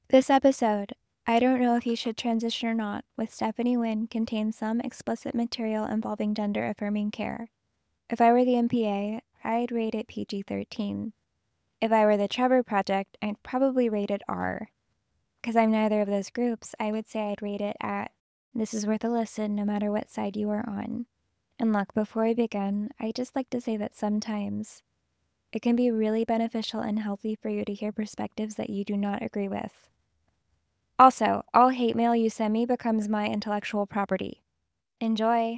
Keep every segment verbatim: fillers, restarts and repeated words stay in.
This episode, I don't know if you should transition or not, with Stephanie Wynn contains some explicit material involving gender affirming care. If I were the M P A, I'd rate it P G thirteen. If I were the Trevor Project, I'd probably rate it R. Because I'm neither of those groups, I would say I'd rate it at this is worth a listen no matter what side you are on. And look, before I begin, I'd just like to say that sometimes it can be really beneficial and healthy for you to hear perspectives that you do not agree with. Also, all hate mail you send me becomes my intellectual property. Enjoy!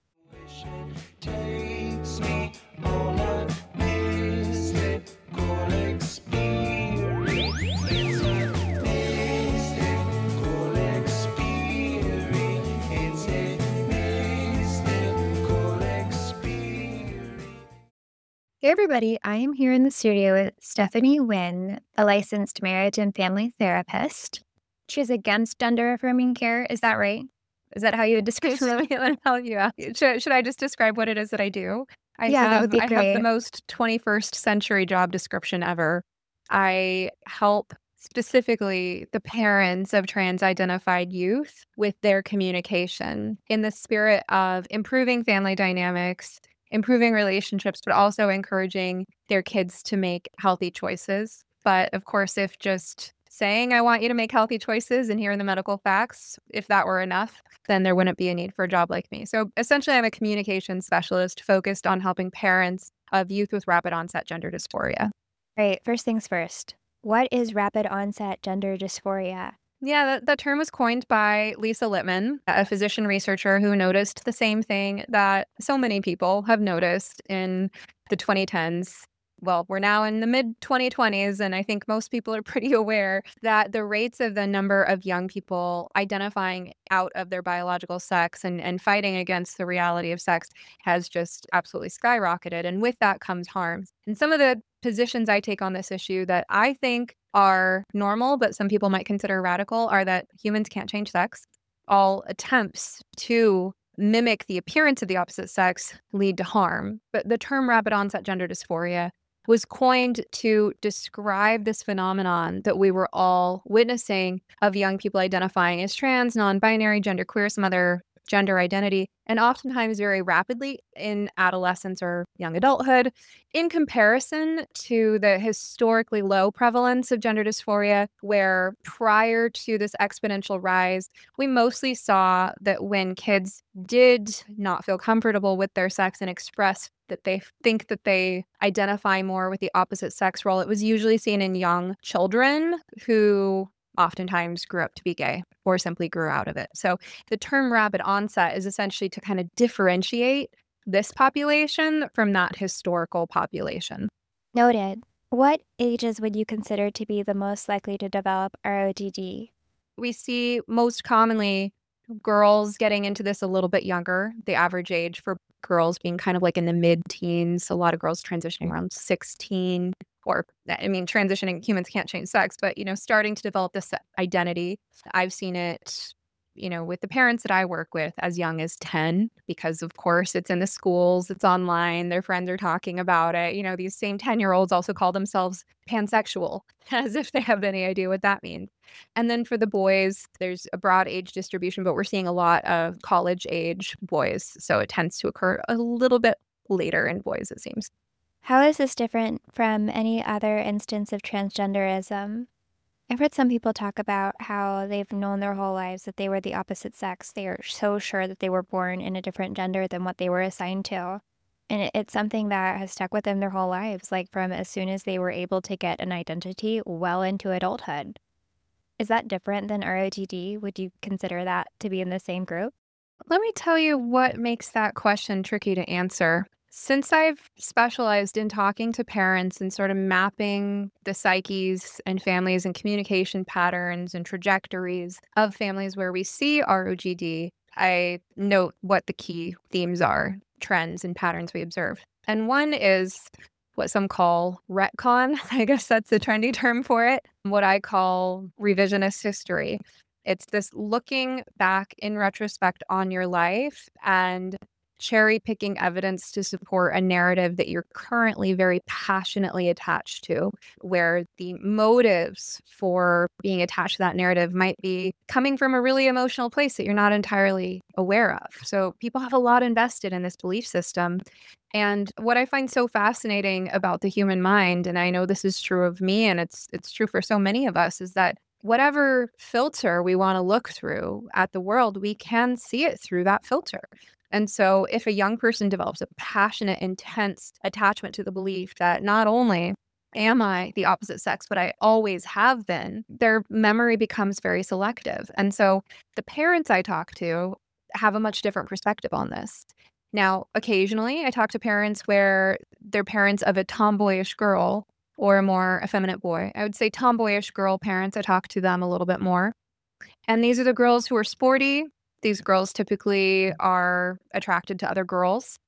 Takes me on a mystical experience. It's a mystical experience. It's a mystical experience. Hey everybody, I am here in the studio with Stephanie Wynn, a licensed marriage and family therapist. She's against gender affirming care, is that right? Is that how you would describe it? Let me, let me help you out. Should, should I just describe what it is that I do? I Yeah, that have would be I have the great. most twenty-first century job description ever. I help specifically the parents of trans-identified youth with their communication in the spirit of improving family dynamics, improving relationships, but also encouraging their kids to make healthy choices. But of course, if just saying I want you to make healthy choices and here are the medical facts, if that were enough, then there wouldn't be a need for a job like me. So essentially, I'm a communication specialist focused on helping parents of youth with rapid onset gender dysphoria. Right, first things first. What is rapid onset gender dysphoria? Yeah, that, that term was coined by Lisa Littman, a physician researcher who noticed the same thing that so many people have noticed in the twenty tens. Well, we're now in the mid twenty twenties, and I think most people are pretty aware that the rates of the number of young people identifying out of their biological sex and, and fighting against the reality of sex has just absolutely skyrocketed. And with that comes harm. And some of the positions I take on this issue that I think are normal, but some people might consider radical, are that humans can't change sex. All attempts to mimic the appearance of the opposite sex lead to harm. But the term rapid onset gender dysphoria was coined to describe this phenomenon that we were all witnessing of young people identifying as trans, non-binary, genderqueer, some other gender identity, and oftentimes very rapidly in adolescence or young adulthood, in comparison to the historically low prevalence of gender dysphoria, where prior to this exponential rise, we mostly saw that when kids did not feel comfortable with their sex and express that they think that they identify more with the opposite sex role, it was usually seen in young children who oftentimes grew up to be gay or simply grew out of it. So the term rapid onset is essentially to kind of differentiate this population from that historical population. Noted. What ages would you consider to be the most likely to develop R O G D? We see most commonly girls getting into this a little bit younger, the average age for girls being kind of like in the mid-teens. A lot of girls transitioning around sixteen, or I mean, transitioning, humans can't change sex, but, you know, starting to develop this identity. I've seen it, you know, with the parents that I work with as young as ten, because of course it's in the schools, it's online, their friends are talking about it. You know, these same ten-year-olds also call themselves pansexual, as if they have any idea what that means. And then for the boys, there's a broad age distribution, but we're seeing a lot of college age boys. So it tends to occur a little bit later in boys, it seems. How is this different from any other instance of transgenderism? I've heard some people talk about how they've known their whole lives that they were the opposite sex. They are so sure that they were born in a different gender than what they were assigned to. And it- it's something that has stuck with them their whole lives, like from as soon as they were able to get an identity well into adulthood. Is that different than R O G D? Would you consider that to be in the same group? Let me tell you what makes that question tricky to answer. Since I've specialized in talking to parents and sort of mapping the psyches and families and communication patterns and trajectories of families where we see R O G D, I note what the key themes are, trends and patterns we observe. And one is what some call retcon. I guess that's the trendy term for it. What I call revisionist history. It's this looking back in retrospect on your life and cherry picking evidence to support a narrative that you're currently very passionately attached to, where the motives for being attached to that narrative might be coming from a really emotional place that you're not entirely aware of. So people have a lot invested in this belief system. And what I find so fascinating about the human mind, and I know this is true of me and it's it's true for so many of us, is that whatever filter we want to look through at the world, we can see it through that filter. And so if a young person develops a passionate, intense attachment to the belief that not only am I the opposite sex, but I always have been, their memory becomes very selective. And so the parents I talk to have a much different perspective on this. Now, occasionally I talk to parents where they're parents of a tomboyish girl or a more effeminate boy. I would say tomboyish girl parents, I talk to them a little bit more. And these are the girls who are sporty. These girls typically are attracted to other girls,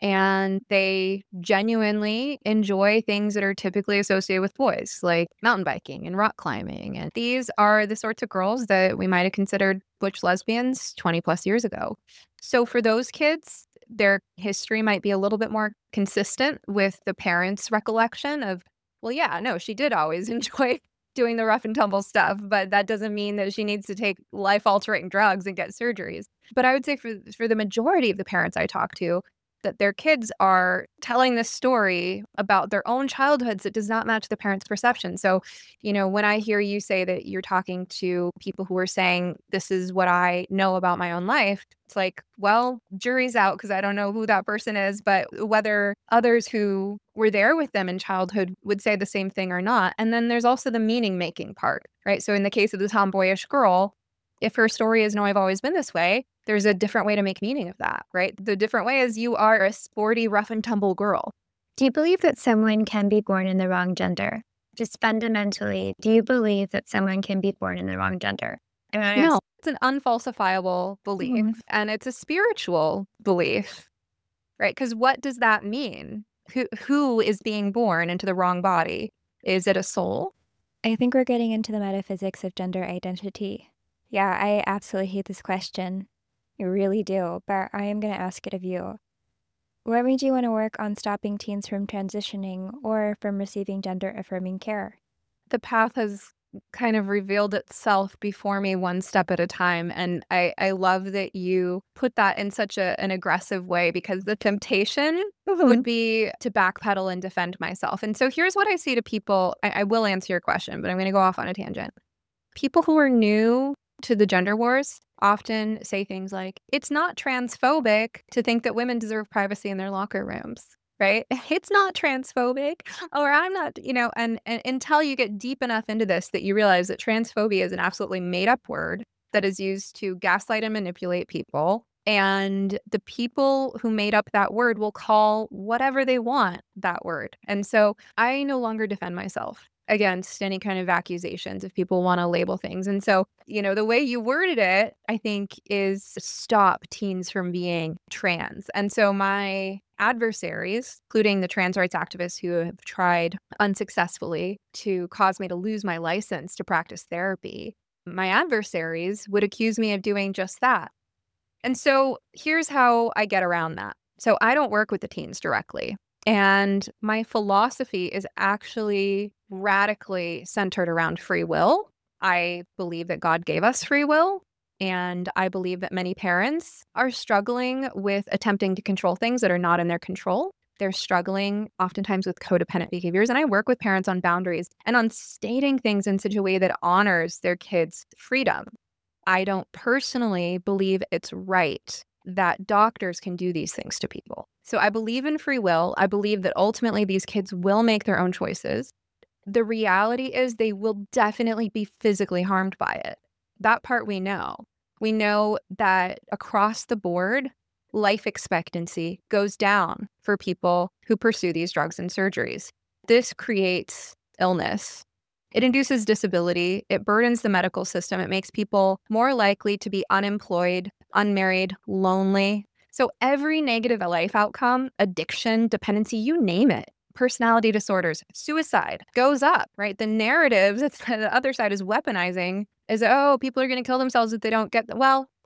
and they genuinely enjoy things that are typically associated with boys, like mountain biking and rock climbing. And these are the sorts of girls that we might have considered butch lesbians twenty plus years ago. So for those kids, their history might be a little bit more consistent with the parents' recollection of, well, yeah, no, she did always enjoy doing the rough and tumble stuff, but that doesn't mean that she needs to take life-altering drugs and get surgeries. But I would say for for the majority of the parents I talk to, that their kids are telling this story about their own childhoods that does not match the parents' perception. So, you know, when I hear you say that you're talking to people who are saying, this is what I know about my own life, it's like, well, jury's out because I don't know who that person is, but whether others who were there with them in childhood would say the same thing or not. And then there's also the meaning making part, right? So in the case of the tomboyish girl, if her story is, no, I've always been this way, there's a different way to make meaning of that, right? The different way is you are a sporty, rough and tumble girl. Do you believe that someone can be born in the wrong gender? Just fundamentally, do you believe that someone can be born in the wrong gender? I mean, No, it's an unfalsifiable belief, Mhm. and it's a spiritual belief, right? Because what does that mean? Who who is being born into the wrong body? Is it a soul? I think we're getting into the metaphysics of gender identity. Yeah, I absolutely hate this question. I really do, but I am going to ask it of you. What made you want to work on stopping teens from transitioning or from receiving gender affirming care? The path has kind of revealed itself before me one step at a time. And I, I love that you put that in such a, an aggressive way, because the temptation would be to backpedal and defend myself. And so here's what I say to people. I, I will answer your question, but I'm going to go off on a tangent. People who are new to the gender wars often say things like, it's not transphobic to think that women deserve privacy in their locker rooms, right? It's not transphobic, or I'm not, you know, and, and until you get deep enough into this that you realize that transphobia is an absolutely made up word that is used to gaslight and manipulate people. And the people who made up that word will call whatever they want that word. And so I no longer defend myself against any kind of accusations if people want to label things. And so, you know, the way you worded it, I think, is stop teens from being trans. And so my adversaries, including the trans rights activists who have tried unsuccessfully to cause me to lose my license to practice therapy, my adversaries would accuse me of doing just that. And so here's how I get around that. So I don't work with the teens directly. And my philosophy is actually radically centered around free will. I believe that God gave us free will. And I believe that many parents are struggling with attempting to control things that are not in their control. They're struggling oftentimes with codependent behaviors. And I work with parents on boundaries and on stating things in such a way that honors their kids' freedom. I don't personally believe it's right that doctors can do these things to people. So I believe in free will. I believe that ultimately these kids will make their own choices. The reality is they will definitely be physically harmed by it. That part we know. We know that across the board, life expectancy goes down for people who pursue these drugs and surgeries. This creates illness. It induces disability. It burdens the medical system. It makes people more likely to be unemployed, unmarried, lonely. So every negative life outcome, addiction, dependency, you name it, personality disorders, suicide goes up, right? The narratives that the other side is weaponizing is, oh, people are going to kill themselves if they don't get, the, well,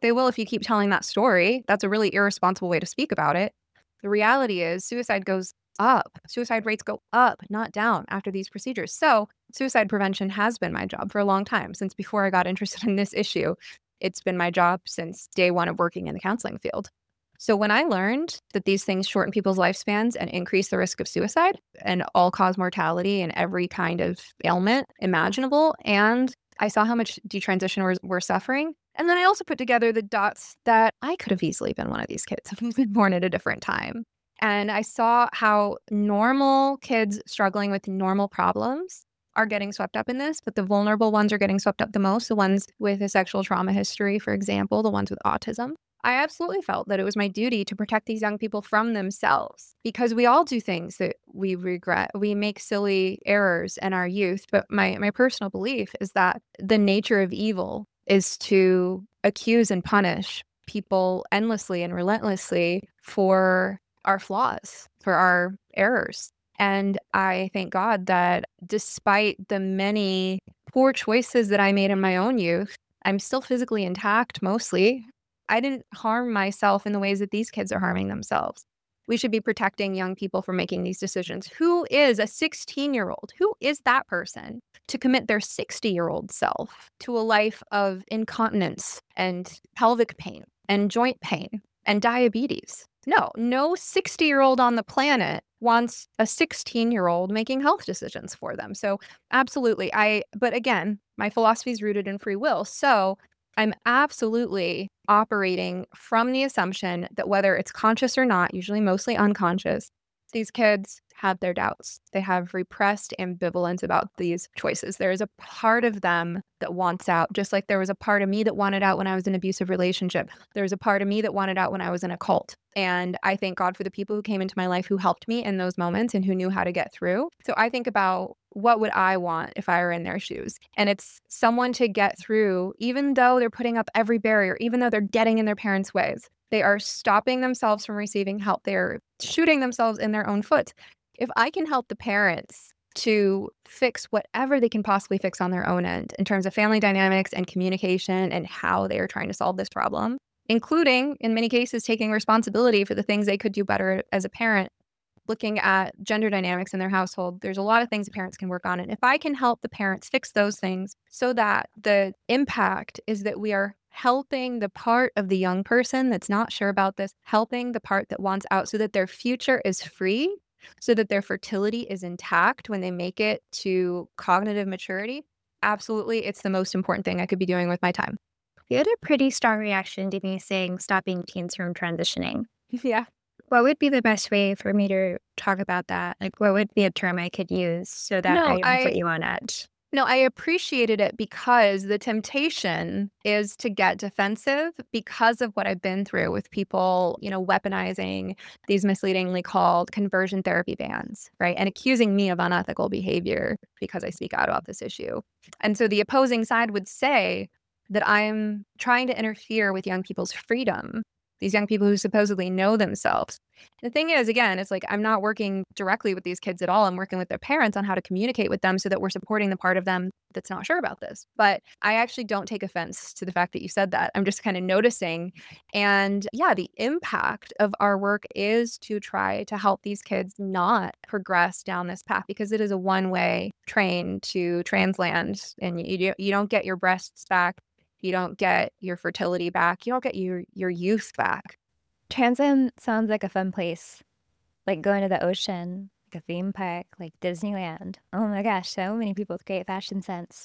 They will if you keep telling that story. That's a really irresponsible way to speak about it. The reality is suicide goes up. Suicide rates go up, not down after these procedures. So suicide prevention has been my job for a long time. Since before I got interested in this issue, it's been my job since day one of working in the counseling field. So when I learned that these things shorten people's lifespans and increase the risk of suicide and all-cause mortality and every kind of ailment imaginable, and I saw how much detransition we're, we're suffering, and then I also put together the dots that I could have easily been one of these kids if I been born at a different time. And I saw how normal kids struggling with normal problems are getting swept up in this, but the vulnerable ones are getting swept up the most, the ones with a sexual trauma history, for example, the ones with autism. I absolutely felt that it was my duty to protect these young people from themselves, because we all do things that we regret. We make silly errors in our youth. But my, my personal belief is that the nature of evil is to accuse and punish people endlessly and relentlessly for our flaws, for our errors. And I thank God that despite the many poor choices that I made in my own youth, I'm still physically intact mostly. I didn't harm myself in the ways that these kids are harming themselves. We should be protecting young people from making these decisions. Who is a sixteen-year-old? Who is that person to commit their sixty-year-old self to a life of incontinence and pelvic pain and joint pain and diabetes? No, no sixty-year-old on the planet wants a sixteen-year-old making health decisions for them. So absolutely, I, but again, my philosophy is rooted in free will. So I'm absolutely operating from the assumption that whether it's conscious or not, usually mostly unconscious, these kids have their doubts. They have repressed ambivalence about these choices. There is a part of them that wants out, just like there was a part of me that wanted out when I was in an abusive relationship. There was a part of me that wanted out when I was in a cult. And I thank God for the people who came into my life who helped me in those moments and who knew how to get through. So I think about, what would I want if I were in their shoes? And it's someone to get through, even though they're putting up every barrier, even though they're getting in their parents' ways. They are stopping themselves from receiving help. They're shooting themselves in their own foot. If I can help the parents to fix whatever they can possibly fix on their own end in terms of family dynamics and communication and how they are trying to solve this problem, including, in many cases, taking responsibility for the things they could do better as a parent, looking at gender dynamics in their household, there's a lot of things parents can work on. And if I can help the parents fix those things so that the impact is that we are helping the part of the young person that's not sure about this, helping the part that wants out so that their future is free, so that their fertility is intact when they make it to cognitive maturity, absolutely, it's the most important thing I could be doing with my time. You had a pretty strong reaction to me saying stopping teens from transitioning. Yeah. What would be the best way for me to talk about that? Like, what would be a term I could use so that No, I don't I- put you on edge? No, I appreciated it because the temptation is to get defensive because of what I've been through with people, you know, weaponizing these misleadingly called conversion therapy bans, right? And accusing me of unethical behavior because I speak out about this issue. And so the opposing side would say that I'm trying to interfere with young people's freedom, these young people who supposedly know themselves. The thing is, again, it's like I'm not working directly with these kids at all. I'm working with their parents on how to communicate with them so that we're supporting the part of them that's not sure about this. But I actually don't take offense to the fact that you said that. I'm just kind of noticing. And yeah, the impact of our work is to try to help these kids not progress down this path, because it is a one-way train to transland, and you, you don't get your breasts back. You don't get your fertility back. You don't get your, your youth back. Transland sounds like a fun place, like going to the ocean, like a theme park, like Disneyland. Oh my gosh, so many people with great fashion sense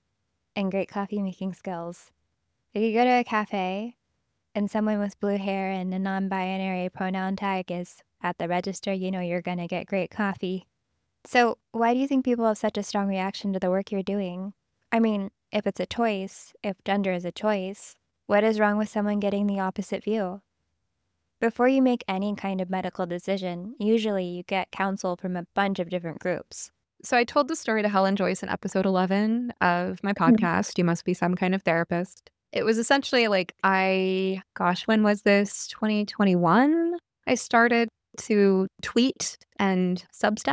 and great coffee making skills. If you go to a cafe and someone with blue hair and a non-binary pronoun tag is at the register, you know you're going to get great coffee. So why do you think people have such a strong reaction to the work you're doing? I mean, if it's a choice, if gender is a choice, what is wrong with someone getting the opposite view? Before you make any kind of medical decision, usually you get counsel from a bunch of different groups. So I told the story to Helen Joyce in episode eleven of my podcast, You Must Be Some Kind of Therapist. It was essentially like I, gosh, when was this? twenty twenty-one? I started to tweet and Substack.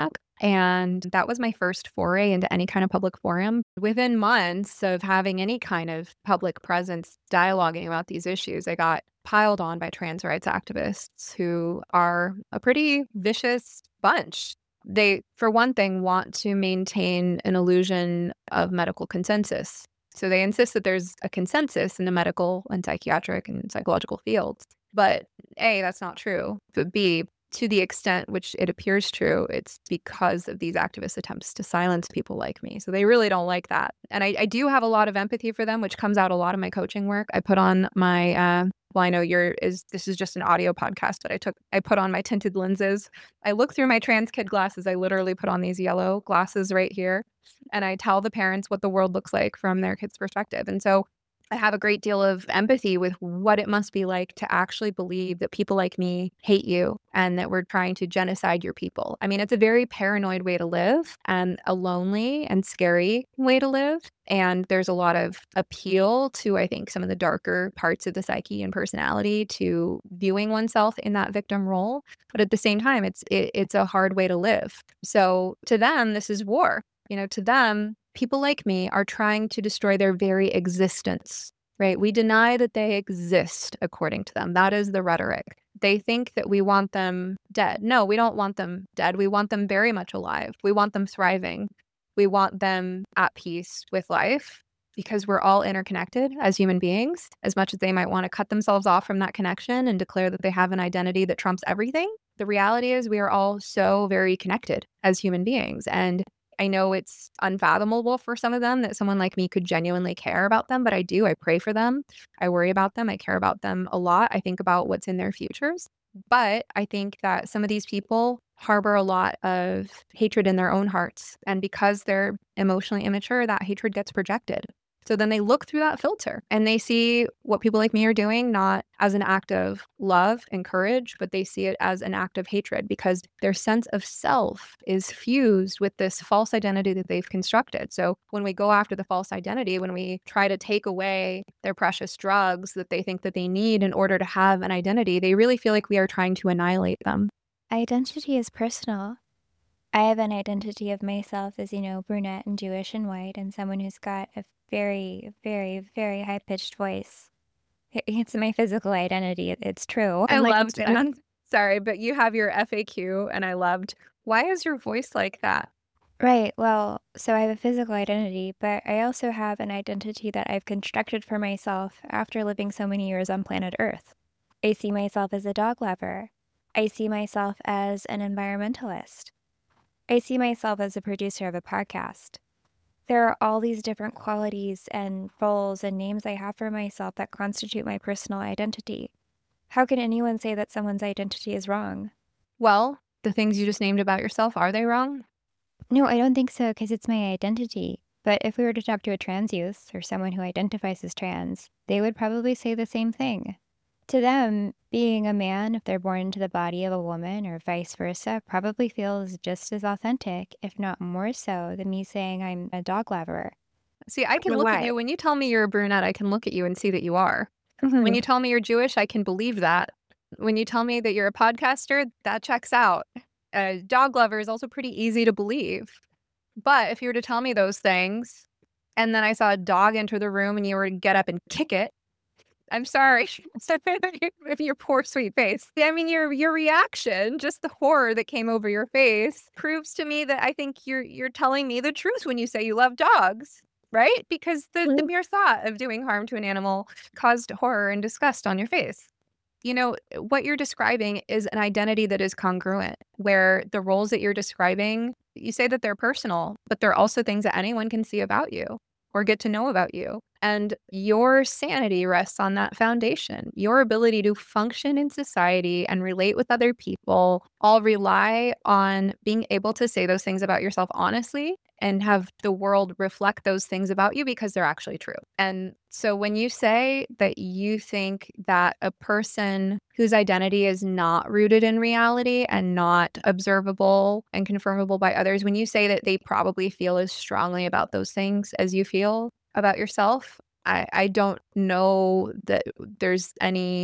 And that was my first foray into any kind of public forum. Within months of having any kind of public presence dialoguing about these issues, I got piled on by trans rights activists who are a pretty vicious bunch. They, for one thing, want to maintain an illusion of medical consensus. So they insist that there's a consensus in the medical and psychiatric and psychological fields. But A, that's not true. But B, to the extent which it appears true, it's because of these activist attempts to silence people like me. So they really don't like that. And I, I do have a lot of empathy for them, which comes out a lot of my coaching work. I put on my, uh, well, I know you're, is this is just an audio podcast, but I took, I put on my tinted lenses. I look through my trans kid glasses. I literally put on these yellow glasses right here. And I tell the parents what the world looks like from their kid's perspective. And so I have a great deal of empathy with what it must be like to actually believe that people like me hate you and that we're trying to genocide your people. I mean, it's a very paranoid way to live and a lonely and scary way to live. And there's a lot of appeal to, I think, some of the darker parts of the psyche and personality to viewing oneself in that victim role. But at the same time, it's it, it's a hard way to live. So to them, this is war. You know, to them, people like me are trying to destroy their very existence, right? We deny that they exist, according to them. That is the rhetoric. They think that we want them dead. No, we don't want them dead. We want them very much alive. We want them thriving. We want them at peace with life because we're all interconnected as human beings. As much as they might want to cut themselves off from that connection and declare that they have an identity that trumps everything, the reality is we are all so very connected as human beings. And I know it's unfathomable for some of them that someone like me could genuinely care about them, but I do. I pray for them. I worry about them. I care about them a lot. I think about what's in their futures. But I think that some of these people harbor a lot of hatred in their own hearts. And because they're emotionally immature, that hatred gets projected. So then they look through that filter and they see what people like me are doing, not as an act of love and courage, but they see it as an act of hatred because their sense of self is fused with this false identity that they've constructed. So when we go after the false identity, when we try to take away their precious drugs that they think that they need in order to have an identity, they really feel like we are trying to annihilate them. Identity is personal. I have an identity of myself as, you know, brunette and Jewish and white and someone who's got a very, very, very high-pitched voice. It's my physical identity. It's true. I Like, loved it. I'm- I'm sorry, but you have your F A Q and I loved, why is your voice like that? Right. Well, so I have a physical identity, but I also have an identity that I've constructed for myself after living so many years on planet Earth. I see myself as a dog lover. I see myself as an environmentalist. I see myself as a producer of a podcast. There are all these different qualities and roles and names I have for myself that constitute my personal identity. How can anyone say that someone's identity is wrong? Well, the things you just named about yourself, are they wrong? No, I don't think so, because it's my identity. But if we were to talk to a trans youth or someone who identifies as trans, they would probably say the same thing. To them, being a man, if they're born into the body of a woman or vice versa, probably feels just as authentic, if not more so, than me saying I'm a dog lover. See, I can But look at why? you. When you tell me you're a brunette, I can look at you and see that you are. Mhm. When you tell me you're Jewish, I can believe that. When you tell me that you're a podcaster, that checks out. A dog lover is also pretty easy to believe. But if you were to tell me those things, and then I saw a dog enter the room and you were to get up and kick it, I'm sorry. With your poor sweet face. I mean, your your reaction, just the horror that came over your face, proves to me that I think you're you're telling me the truth when you say you love dogs, right? Because the, the Mhm. mere thought of doing harm to an animal caused horror and disgust on your face. You know, what you're describing is an identity that is congruent, where the roles that you're describing, you say that they're personal, but they're also things that anyone can see about you or get to know about you. And your sanity rests on that foundation. Your ability to function in society and relate with other people all rely on being able to say those things about yourself honestly and have the world reflect those things about you because they're actually true. And so when you say that you think that a person whose identity is not rooted in reality and not observable and confirmable by others, when you say that they probably feel as strongly about those things as you feel about yourself, I, I don't know that there's any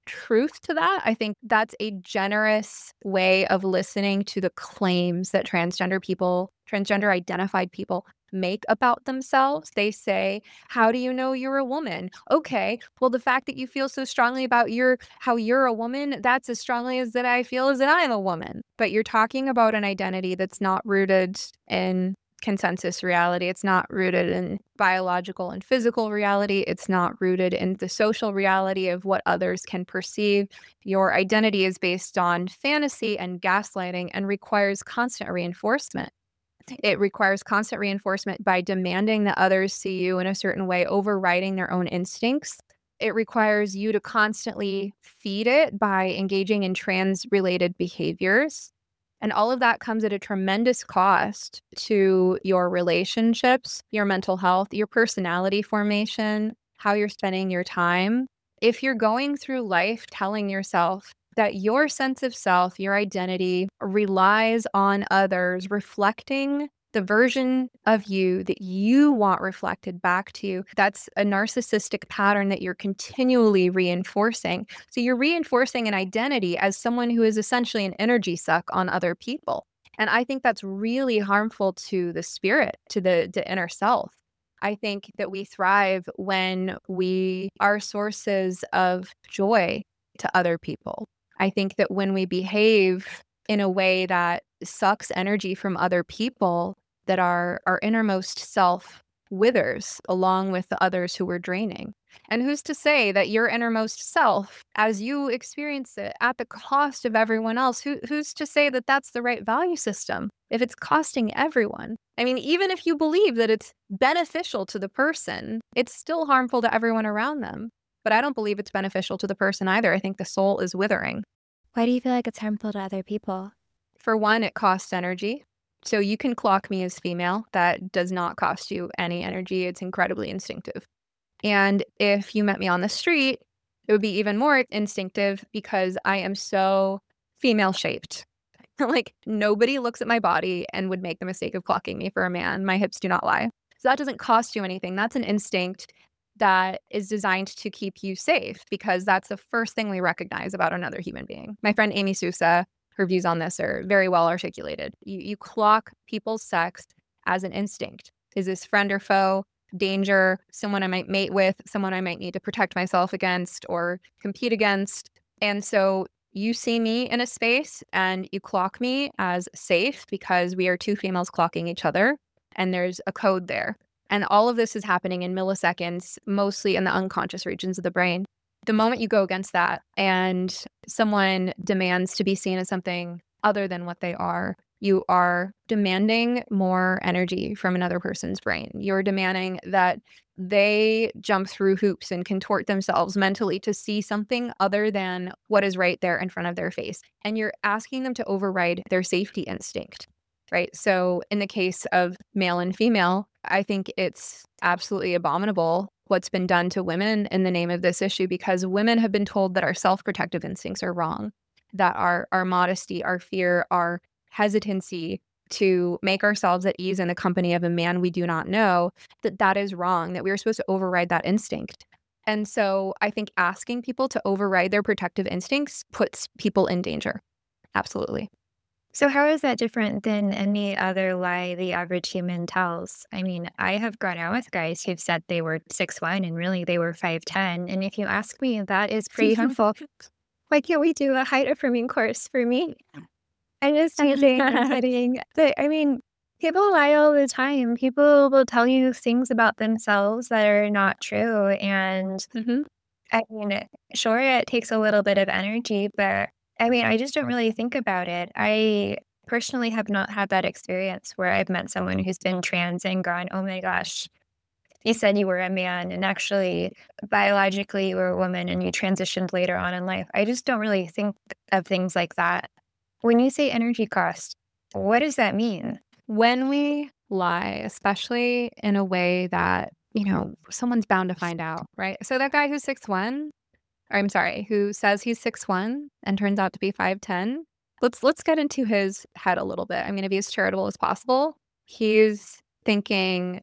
truth to that. I think that's a generous way of listening to the claims that transgender people, transgender identified people make about themselves. They say, how do you know you're a woman? Okay, well, the fact that you feel so strongly about your how you're a woman, that's as strongly as that I feel as that I'm a woman. But you're talking about an identity that's not rooted in consensus reality. It's not rooted in biological and physical reality. It's not rooted in the social reality of what others can perceive. Your identity is based on fantasy and gaslighting and requires constant reinforcement. It requires constant reinforcement by demanding that others see you in a certain way, overriding their own instincts. It requires you to constantly feed it by engaging in trans-related behaviors. And all of that comes at a tremendous cost to your relationships, your mental health, your personality formation, how you're spending your time. If you're going through life telling yourself that your sense of self, your identity relies on others reflecting the version of you that you want reflected back to you, that's a narcissistic pattern that you're continually reinforcing. So you're reinforcing an identity as someone who is essentially an energy suck on other people. And I think that's really harmful to the spirit, to the, the inner self. I think that we thrive when we are sources of joy to other people. I think that when we behave in a way that sucks energy from other people, that our, our innermost self withers along with the others who we're draining. And who's to say that your innermost self, as you experience it at the cost of everyone else, who, who's to say that that's the right value system if it's costing everyone? I mean, even if you believe that it's beneficial to the person, it's still harmful to everyone around them. But I don't believe it's beneficial to the person either. I think the soul is withering. Why do you feel like it's harmful to other people? For one, it costs energy. So you can clock me as female. That does not cost you any energy. It's incredibly instinctive. And if you met me on the street, it would be even more instinctive because I am so female shaped. Like nobody looks at my body and would make the mistake of clocking me for a man. My hips do not lie. So that doesn't cost you anything. That's an instinct that is designed to keep you safe because that's the first thing we recognize about another human being. My friend Amy Sousa, her views on this are very well articulated. You, you clock people's sex as an instinct. Is this friend or foe? Danger? Someone I might mate with? Someone I might need to protect myself against or compete against? And so you see me in a space and you clock me as safe because we are two females clocking each other and there's a code there. And all of this is happening in milliseconds, mostly in the unconscious regions of the brain. The moment you go against that and someone demands to be seen as something other than what they are, you are demanding more energy from another person's brain. You're demanding that they jump through hoops and contort themselves mentally to see something other than what is right there in front of their face. And you're asking them to override their safety instinct, right? So in the case of male and female, I think it's absolutely abominable what's been done to women in the name of this issue because women have been told that our self-protective instincts are wrong, that our, our modesty, our fear, our hesitancy to make ourselves at ease in the company of a man we do not know, that that is wrong, that we are supposed to override that instinct. And so I think asking people to override their protective instincts puts people in danger. Absolutely. So how is that different than any other lie the average human tells? I mean, I have gone out with guys who've said they were six one and really they were five ten. And if you ask me, that is pretty harmful. Why can't we do a height affirming course for me? I'm just teasing and kidding. But I mean, people lie all the time. People will tell you things about themselves that are not true. And Mm-hmm. I mean, sure, it takes a little bit of energy, but I mean, I just don't really think about it. I personally have not had that experience where I've met someone who's been trans and gone, oh my gosh, you said you were a man and actually biologically you were a woman and you transitioned later on in life. I just don't really think of things like that. When you say energy cost, what does that mean? When we lie, especially in a way that, you know, someone's bound to find out, right? So that guy who's six one, or I'm sorry, who says he's six one and turns out to be five ten, let's let's get into his head a little bit. I'm going to be as charitable as possible. He's thinking,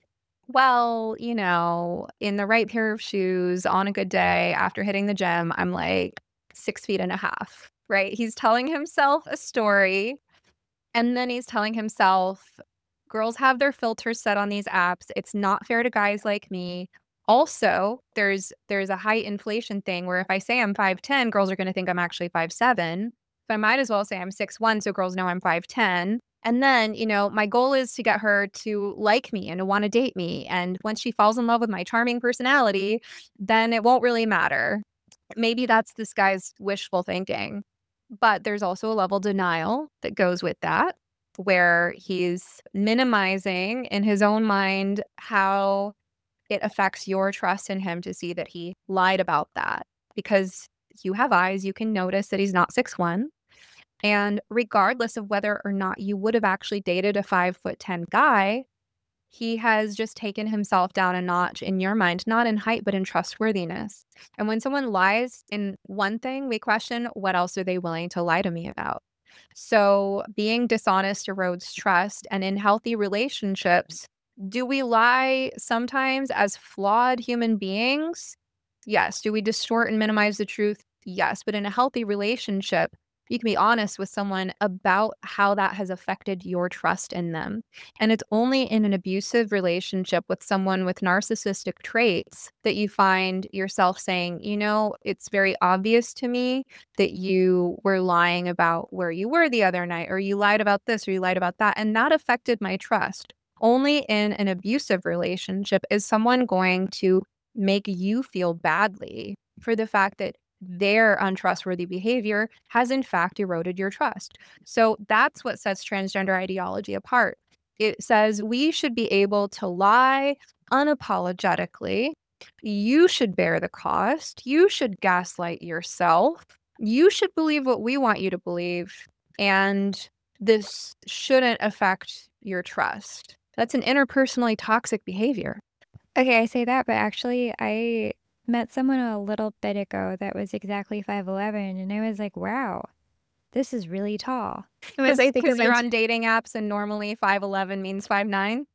well, you know, in the right pair of shoes, on a good day, after hitting the gym, I'm like six feet and a half, right? He's telling himself a story, and then he's telling himself, girls have their filters set on these apps. It's not fair to guys like me. Also, there's there's a height inflation thing where if I say I'm five ten, girls are going to think I'm actually five seven. So I might as well say I'm six one so girls know I'm five ten. And then, you know, my goal is to get her to like me and to want to date me. And once she falls in love with my charming personality, then it won't really matter. Maybe that's this guy's wishful thinking. But there's also a level of denial that goes with that, where he's minimizing in his own mind how it affects your trust in him to see that he lied about that. Because you have eyes, you can notice that he's not six one. And regardless of whether or not you would have actually dated a five foot ten guy, he has just taken himself down a notch in your mind, not in height, but in trustworthiness. And when someone lies in one thing, we question, what else are they willing to lie to me about? So being dishonest erodes trust. And in healthy relationships, do we lie sometimes as flawed human beings? Yes. Do we distort and minimize the truth? Yes. But in a healthy relationship, you can be honest with someone about how that has affected your trust in them. And it's only in an abusive relationship with someone with narcissistic traits that you find yourself saying, you know, it's very obvious to me that you were lying about where you were the other night, or you lied about this, or you lied about that. And that affected my trust. Only in an abusive relationship is someone going to make you feel badly for the fact that their untrustworthy behavior has in fact eroded your trust. So that's what sets transgender ideology apart. It says we should be able to lie unapologetically. You should bear the cost. You should gaslight yourself. You should believe what we want you to believe. And this shouldn't affect your trust. That's an interpersonally toxic behavior. Okay, I say that, but actually, I met someone a little bit ago that was exactly five eleven, and I was like, wow, this is really tall. It was, I think, Because it you're was- on dating apps and normally five eleven means five nine.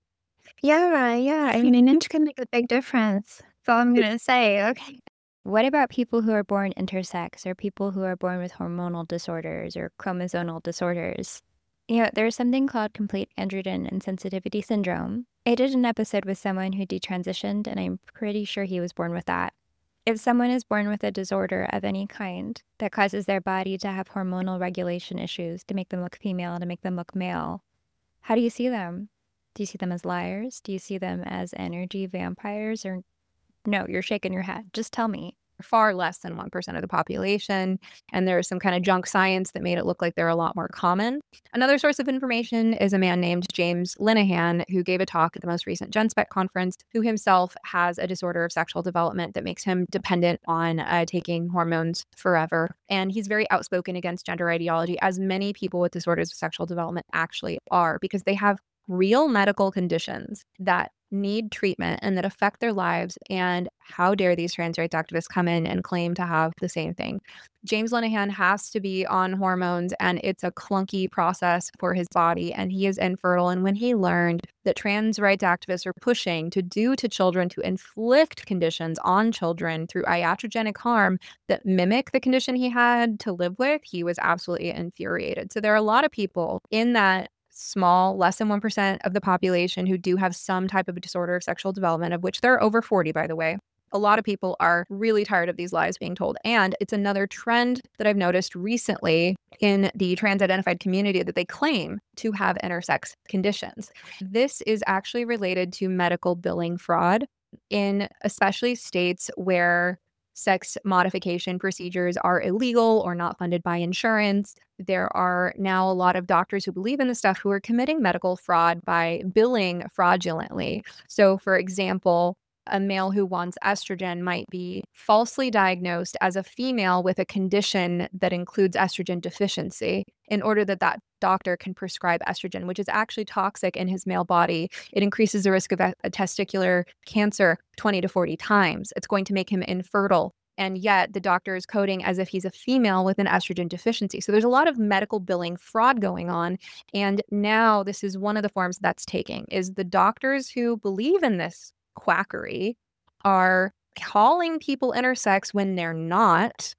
yeah, yeah. I mean, an inch can make a big difference. That's all I'm going to say. Okay. What about people who are born intersex, or people who are born with hormonal disorders or chromosomal disorders? You know, there's something called complete androgen insensitivity syndrome. I did an episode with someone who detransitioned, and I'm pretty sure he was born with that. If someone is born with a disorder of any kind that causes their body to have hormonal regulation issues to make them look female, to make them look male, how do you see them? Do you see them as liars? Do you see them as energy vampires? Or no, you're shaking your head. Just tell me. Far less than one percent of the population. And there's some kind of junk science that made it look like they're a lot more common. Another source of information is a man named James Linehan, who gave a talk at the most recent GenSpec conference, who himself has a disorder of sexual development that makes him dependent on uh, taking hormones forever. And he's very outspoken against gender ideology, as many people with disorders of sexual development actually are, because they have real medical conditions that need treatment and that affect their lives. And how dare these trans rights activists come in and claim to have the same thing? James Linehan has to be on hormones, and it's a clunky process for his body, and he is infertile. And when he learned that trans rights activists are pushing to do to children, to inflict conditions on children through iatrogenic harm that mimic the condition he had to live with, he was absolutely infuriated. So there are a lot of people in that small, less than one percent of the population who do have some type of a disorder of sexual development, of which there are over forty, by the way. A lot of people are really tired of these lies being told. And it's another trend that I've noticed recently in the trans-identified community, that they claim to have intersex conditions. This is actually related to medical billing fraud in especially states where sex modification procedures are illegal or not funded by insurance. There are now a lot of doctors who believe in this stuff who are committing medical fraud by billing fraudulently. So, for example, a male who wants estrogen might be falsely diagnosed as a female with a condition that includes estrogen deficiency in order that that doctor can prescribe estrogen, which is actually toxic in his male body. It increases the risk of a, a testicular cancer twenty to forty times. It's going to make him infertile. And yet the doctor is coding as if he's a female with an estrogen deficiency. So there's a lot of medical billing fraud going on. And now this is one of the forms that's taking, is the doctors who believe in this quackery are calling people intersex when they're not,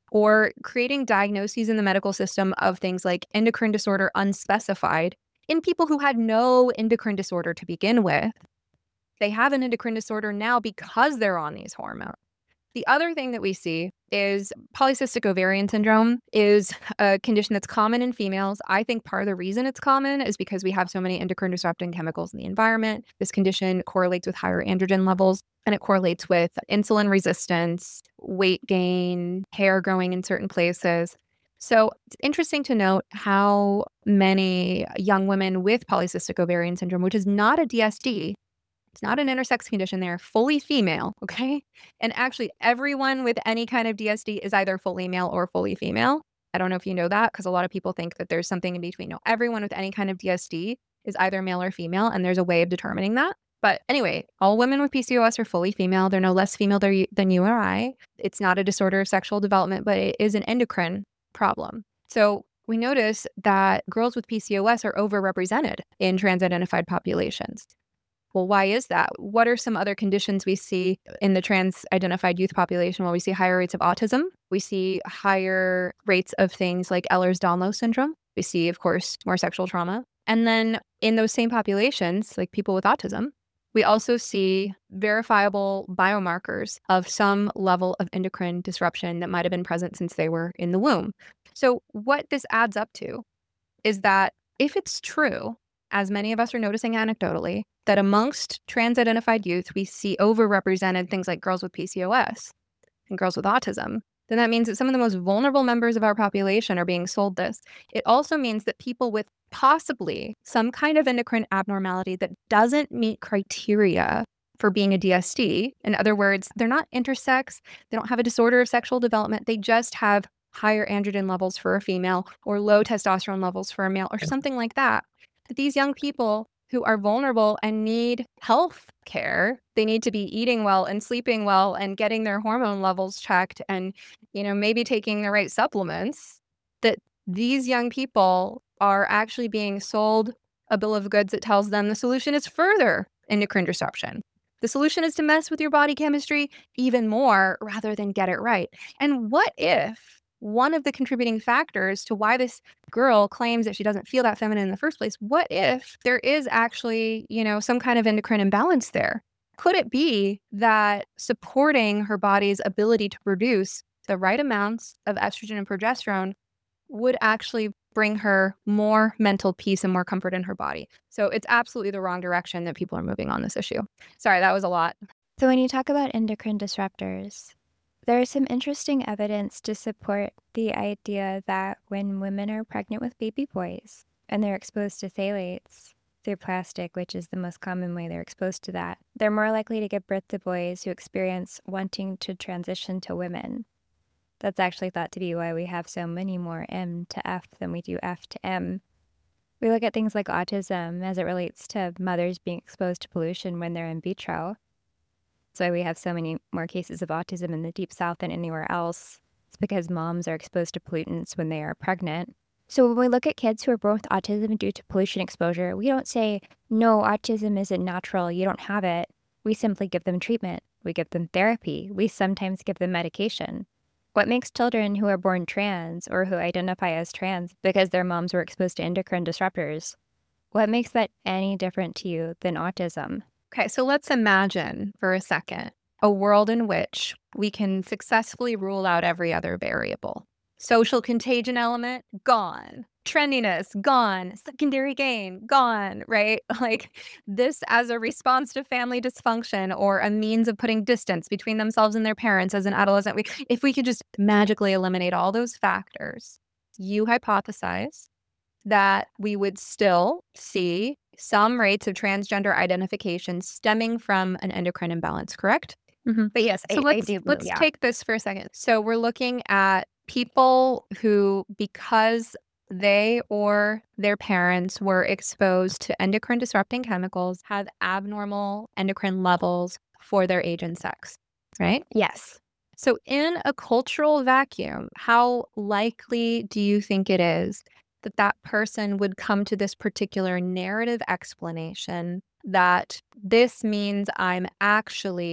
or creating diagnoses in the medical system of things like endocrine disorder unspecified in people who had no endocrine disorder to begin with. They have an endocrine disorder now because they're on these hormones. The other thing that we see is polycystic ovarian syndrome is a condition that's common in females. I think part of the reason it's common is because we have so many endocrine disrupting chemicals in the environment. This condition correlates with higher androgen levels, and it correlates with insulin resistance, weight gain, hair growing in certain places. So it's interesting to note how many young women with polycystic ovarian syndrome, which is not a D S D, it's not an intersex condition. They're fully female, okay? And actually, everyone with any kind of D S D is either fully male or fully female. I don't know if you know that, because a lot of people think that there's something in between. No, everyone with any kind of D S D is either male or female, and there's a way of determining that. But anyway, all women with P C O S are fully female. They're no less female than you or I. It's not a disorder of sexual development, but it is an endocrine problem. So we notice that girls with P C O S are overrepresented in trans-identified populations. Well, why is that? What are some other conditions we see in the trans-identified youth population? Well, we see higher rates of autism. We see higher rates of things like Ehlers-Danlos syndrome. We see, of course, more sexual trauma. And then in those same populations, like people with autism, we also see verifiable biomarkers of some level of endocrine disruption that might have been present since they were in the womb. So what this adds up to is that if it's true, as many of us are noticing anecdotally, that amongst trans-identified youth, we see overrepresented things like girls with P C O S and girls with autism, then that means that some of the most vulnerable members of our population are being sold this. It also means that people with possibly some kind of endocrine abnormality that doesn't meet criteria for being a D S D, in other words, they're not intersex, they don't have a disorder of sexual development, they just have higher androgen levels for a female or low testosterone levels for a male or something like that. That these young people who are vulnerable and need health care, they need to be eating well and sleeping well and getting their hormone levels checked and, you know, maybe taking the right supplements, that these young people are actually being sold a bill of goods that tells them the solution is further endocrine disruption. The solution is to mess with your body chemistry even more rather than get it right. And what if one of the contributing factors to why this girl claims that she doesn't feel that feminine in the first place, what if there is actually, you know, some kind of endocrine imbalance there? Could it be that supporting her body's ability to produce the right amounts of estrogen and progesterone would actually bring her more mental peace and more comfort in her body? So it's absolutely the wrong direction that people are moving on this issue. Sorry, that was a lot. So when you talk about endocrine disruptors, there is some interesting evidence to support the idea that when women are pregnant with baby boys and they're exposed to phthalates through plastic, which is the most common way they're exposed to that, they're more likely to give birth to boys who experience wanting to transition to women. That's actually thought to be why we have so many more M to F than we do F to M. We look at things like autism as it relates to mothers being exposed to pollution when they're in vitro. That's why we have so many more cases of autism in the Deep South than anywhere else. It's because moms are exposed to pollutants when they are pregnant. So when we look at kids who are born with autism due to pollution exposure, we don't say, no, autism isn't natural, you don't have it. We simply give them treatment. We give them therapy. We sometimes give them medication. What makes children who are born trans or who identify as trans because their moms were exposed to endocrine disruptors, what makes that any different to you than autism? Okay, so let's imagine for a second a world in which we can successfully rule out every other variable. Social contagion element, gone. Trendiness, gone. Secondary gain, gone, right? Like this as a response to family dysfunction or a means of putting distance between themselves and their parents as an adolescent. We, if we could just magically eliminate all those factors, you hypothesize that we would still see some rates of transgender identification stemming from an endocrine imbalance, correct? Mm-hmm. But yes, So I, let's, I do. let's yeah. take this for a second. So we're looking at people who, because they or their parents were exposed to endocrine disrupting chemicals, have abnormal endocrine levels for their age and sex, right? Yes. So in a cultural vacuum, how likely do you think it is that that person would come to this particular narrative explanation that this means I'm actually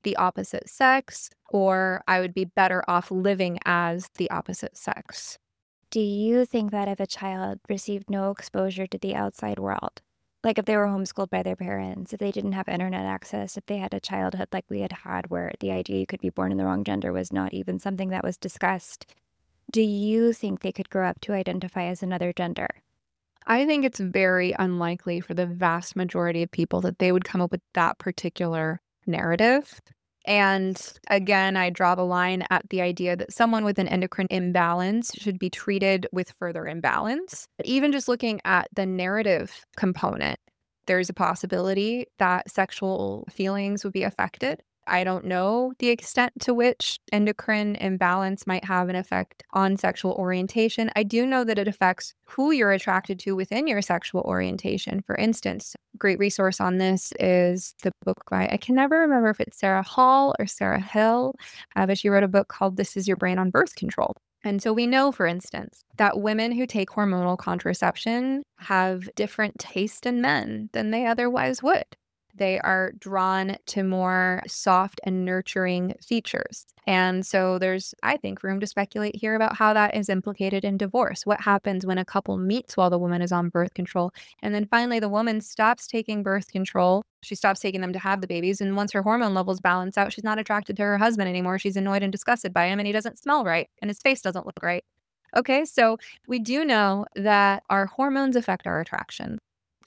the opposite sex, or I would be better off living as the opposite sex. Do you think that if a child received no exposure to the outside world, like if they were homeschooled by their parents, if they didn't have internet access, if they had a childhood like we had had where the idea you could be born in the wrong gender was not even something that was discussed, do you think they could grow up to identify as another gender? I think it's very unlikely for the vast majority of people that they would come up with that particular narrative. And again, I draw the line at the idea that someone with an endocrine imbalance should be treated with further imbalance. But even just looking at the narrative component, there's a possibility that sexual feelings would be affected. I don't know the extent to which endocrine imbalance might have an effect on sexual orientation. I do know that it affects who you're attracted to within your sexual orientation. For instance, a great resource on this is the book by, I can never remember if it's Sarah Hall or Sarah Hill, uh, but she wrote a book called This Is Your Brain on Birth Control. And so we know, for instance, that women who take hormonal contraception have different taste in men than they otherwise would. They are drawn to more soft and nurturing features. And so there's, I think, room to speculate here about how that is implicated in divorce. What happens when a couple meets while the woman is on birth control? And then finally, the woman stops taking birth control. She stops taking them to have the babies. And once her hormone levels balance out, she's not attracted to her husband anymore. She's annoyed and disgusted by him, and he doesn't smell right, and his face doesn't look right. Okay, so we do know that our hormones affect our attraction.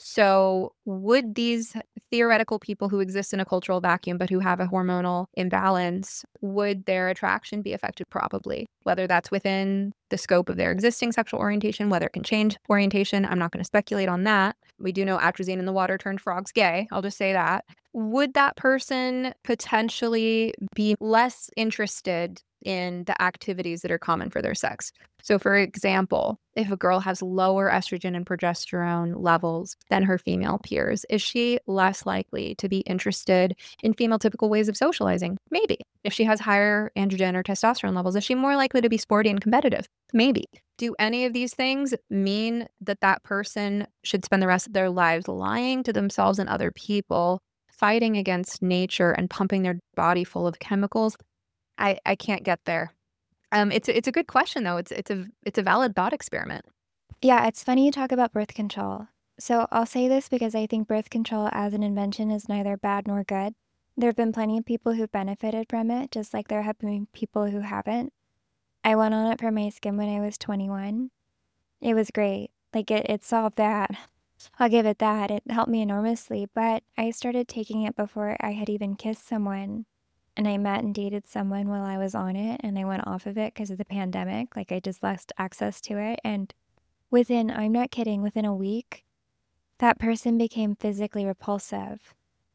So would these theoretical people who exist in a cultural vacuum but who have a hormonal imbalance, would their attraction be affected? Probably. Whether that's within the scope of their existing sexual orientation, whether it can change orientation, I'm not going to speculate on that. We do know atrazine in the water turned frogs gay. I'll just say that. Would that person potentially be less interested in the activities that are common for their sex? So for example, if a girl has lower estrogen and progesterone levels than her female peers, is she less likely to be interested in female typical ways of socializing? Maybe. If she has higher androgen or testosterone levels, is she more likely to be sporty and competitive? Maybe. Do any of these things mean that that person should spend the rest of their lives lying to themselves and other people, fighting against nature and pumping their body full of chemicals? I, I can't get there. Um, it's a, it's a good question though. It's it's a it's a valid thought experiment. Yeah, it's funny you talk about birth control. So I'll say this because I think birth control as an invention is neither bad nor good. There have been plenty of people who've benefited from it, just like there have been people who haven't. I went on it for my skin when I was twenty-one. It was great. Like it, it solved that. I'll give it that. It helped me enormously. But I started taking it before I had even kissed someone. And I met and dated someone while I was on it, and I went off of it because of the pandemic. Like I just lost access to it. And within, I'm not kidding, within a week, that person became physically repulsive.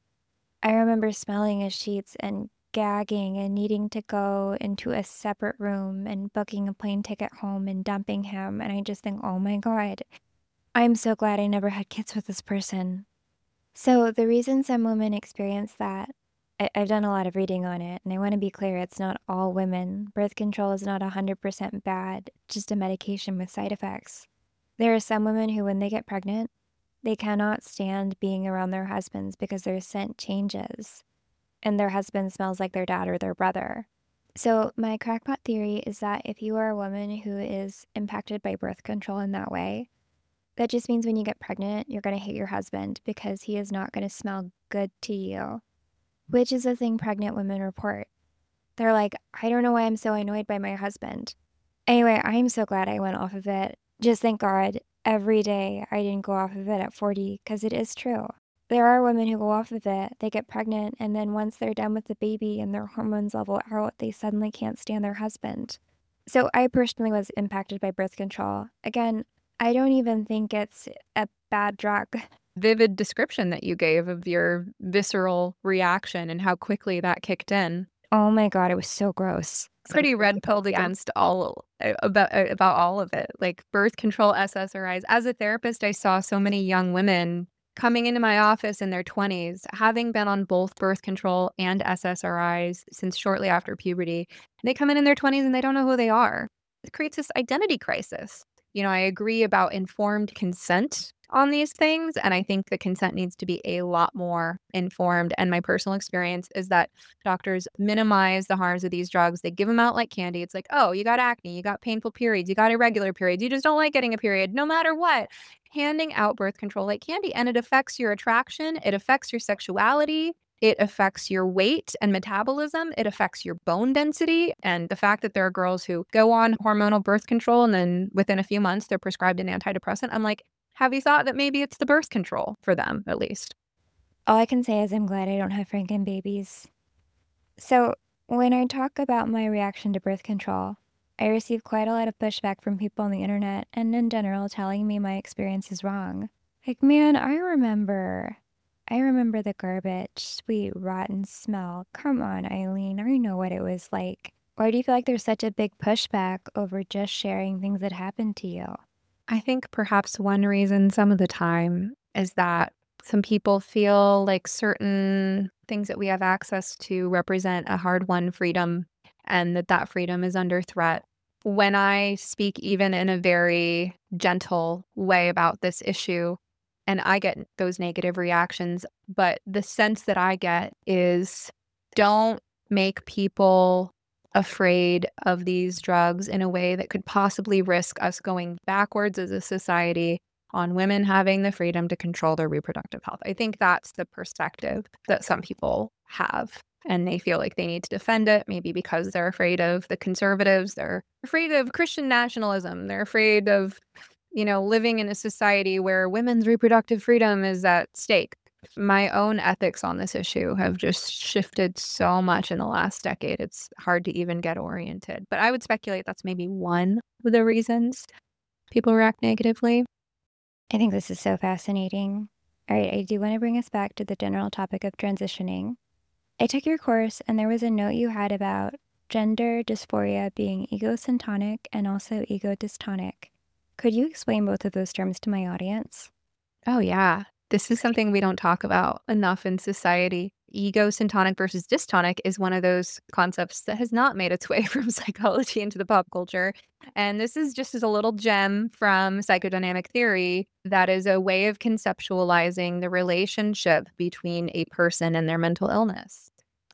I remember smelling his sheets and gagging and needing to go into a separate room and booking a plane ticket home and dumping him. And I just think, oh my God, I'm so glad I never had kids with this person. So the reason some women experience that, I, I've done a lot of reading on it, and I want to be clear, it's not all women. Birth control is not one hundred percent bad, just a medication with side effects. There are some women who, when they get pregnant, they cannot stand being around their husbands because their scent changes and their husband smells like their dad or their brother. So my crackpot theory is that if you are a woman who is impacted by birth control in that way, that just means when you get pregnant, you're going to hate your husband because he is not going to smell good to you, which is a thing pregnant women report. They're like, I don't know why I'm so annoyed by my husband. Anyway, I'm so glad I went off of it. Just thank God every day I didn't go off of it at forty, because it is true. There are women who go off of it, they get pregnant, and then once they're done with the baby and their hormones level out, they suddenly can't stand their husband. So I personally was impacted by birth control. Again, I don't even think it's a bad drug. Vivid description that you gave of your visceral reaction and how quickly that kicked in. Oh my God, it was so gross. Pretty red pilled Yeah. against all uh, about uh, about all of it, like birth control, S S R Is. As a therapist, I saw so many young women coming into my office in their twenties, having been on both birth control and S S R Is since shortly after puberty. They come in in their twenties and they don't know who they are. It creates this identity crisis. You know, I agree about informed consent on these things. And I think the consent needs to be a lot more informed. And my personal experience is that doctors minimize the harms of these drugs. They give them out like candy. It's like, oh, you got acne, you got painful periods, you got irregular periods, you just don't like getting a period, no matter what. Handing out birth control like candy. And it affects your attraction, it affects your sexuality. It affects your weight and metabolism. It affects your bone density. And the fact that there are girls who go on hormonal birth control and then within a few months they're prescribed an antidepressant. I'm like, have you thought that maybe it's the birth control for them, at least? All I can say is I'm glad I don't have Franken babies. So, when I talk about my reaction to birth control, I receive quite a lot of pushback from people on the internet and in general telling me my experience is wrong. Like, man, I remember. I remember the garbage, sweet, rotten smell. Come on, Eileen, I know what it was like. Why do you feel like there's such a big pushback over just sharing things that happened to you? I think perhaps one reason some of the time is that some people feel like certain things that we have access to represent a hard-won freedom and that that freedom is under threat. When I speak even in a very gentle way about this issue, and I get those negative reactions, but the sense that I get is don't make people afraid of these drugs in a way that could possibly risk us going backwards as a society on women having the freedom to control their reproductive health. I think that's the perspective that some people have. And they feel like they need to defend it, maybe because they're afraid of the conservatives. They're afraid of Christian nationalism. They're afraid of, you know, living in a society where women's reproductive freedom is at stake. My own ethics on this issue have just shifted so much in the last decade. It's hard to even get oriented. But I would speculate that's maybe one of the reasons people react negatively. I think this is so fascinating. All right, I do want to bring us back to the general topic of transitioning. I took your course, and there was a note you had about gender dysphoria being egosyntonic and also egodystonic. Could you explain both of those terms to my audience? Oh, yeah. This is something we don't talk about enough in society. Egosyntonic versus dystonic is one of those concepts that has not made its way from psychology into the pop culture. And this is just as a little gem from psychodynamic theory that is a way of conceptualizing the relationship between a person and their mental illness.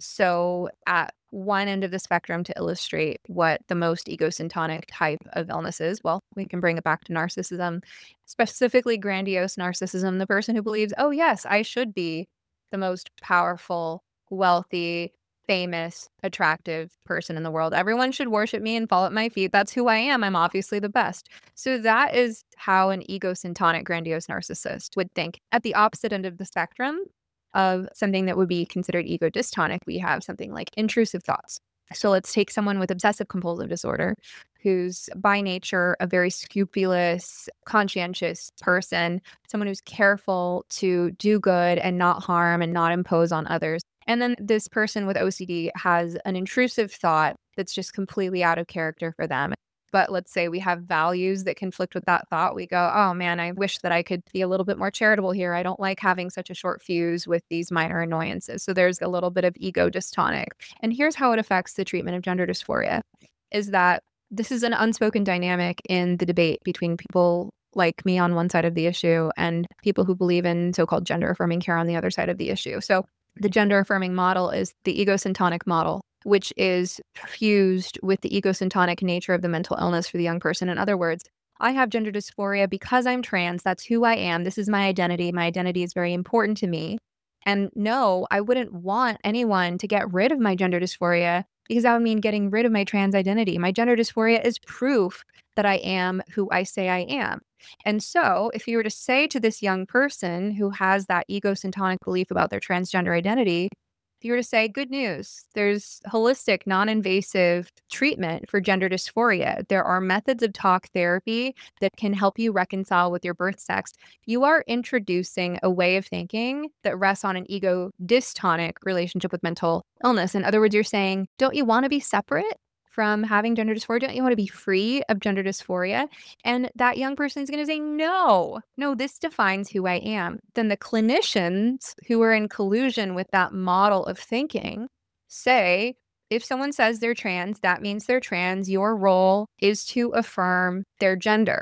So at one end of the spectrum, to illustrate what the most egosyntonic type of illness is, well, we can bring it back to narcissism, specifically grandiose narcissism, the person who believes, oh, yes, I should be the most powerful, wealthy, famous, attractive person in the world. Everyone should worship me and fall at my feet. That's who I am. I'm obviously the best. So that is how an egosyntonic grandiose narcissist would think. At the opposite end of the spectrum of something that would be considered egodystonic, we have something like intrusive thoughts. So let's take someone with obsessive compulsive disorder who's by nature a very scrupulous, conscientious person, someone who's careful to do good and not harm and not impose on others. And then this person with O C D has an intrusive thought that's just completely out of character for them. But let's say we have values that conflict with that thought. We go, oh man, I wish that I could be a little bit more charitable here. I don't like having such a short fuse with these minor annoyances. So there's a little bit of ego dystonic. And here's how it affects the treatment of gender dysphoria, is that this is an unspoken dynamic in the debate between people like me on one side of the issue and people who believe in so-called gender affirming care on the other side of the issue. So the gender affirming model is the egosyntonic model, which is fused with the egosyntonic nature of the mental illness for the young person. In other words, I have gender dysphoria because I'm trans. That's who I am. This is my identity. My identity is very important to me. And no, I wouldn't want anyone to get rid of my gender dysphoria because that would mean getting rid of my trans identity. My gender dysphoria is proof that I am who I say I am. And so if you were to say to this young person who has that egosyntonic belief about their transgender identity, if you were to say, good news, there's holistic, non-invasive treatment for gender dysphoria. There are methods of talk therapy that can help you reconcile with your birth sex. You are introducing a way of thinking that rests on an ego dystonic relationship with mental illness. In other words, you're saying, don't you want to be separate from having gender dysphoria? Don't you want to be free of gender dysphoria? And that young person is going to say, no, no, this defines who I am. Then the clinicians who are in collusion with that model of thinking say, if someone says they're trans, that means they're trans. Your role is to affirm their gender.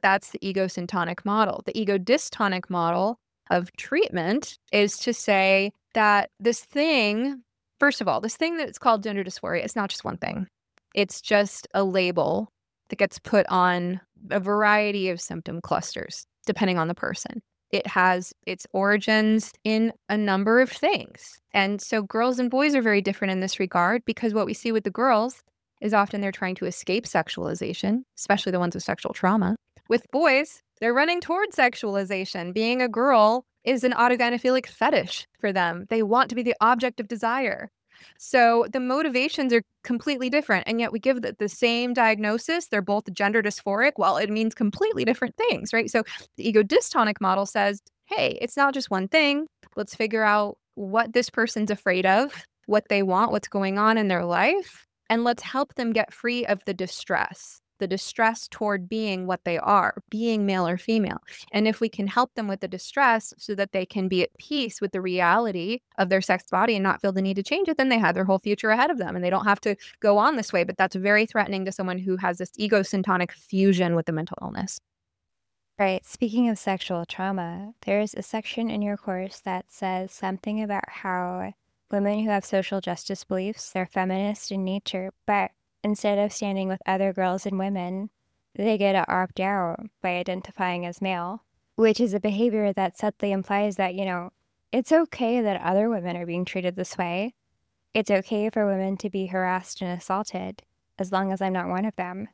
That's the egosyntonic model. The ego-dystonic model of treatment is to say that this thing, first of all, this thing that's called gender dysphoria, it's not just one thing. It's just a label that gets put on a variety of symptom clusters, depending on the person. It has its origins in a number of things. And so girls and boys are very different in this regard, because what we see with the girls is often they're trying to escape sexualization, especially the ones with sexual trauma. With boys, they're running towards sexualization. Being a girl is an autogynephilic fetish for them. They want to be the object of desire. So the motivations are completely different. And yet we give the, the same diagnosis. They're both gender dysphoric. Well, it means completely different things, right? So the ego-dystonic model says, hey, it's not just one thing. Let's figure out what this person's afraid of, what they want, what's going on in their life, and let's help them get free of the distress, the distress toward being what they are, being male or female. And if we can help them with the distress so that they can be at peace with the reality of their sex body and not feel the need to change it, then they have their whole future ahead of them and they don't have to go on this way. But that's very threatening to someone who has this ego-syntonic fusion with the mental illness. Right. Speaking of sexual trauma, there's a section in your course that says something about how women who have social justice beliefs, they're feminist in nature, but instead of standing with other girls and women, they get to opt out by identifying as male, which is a behavior that subtly implies that, you know, it's okay that other women are being treated this way. It's okay for women to be harassed and assaulted, as long as I'm not one of them.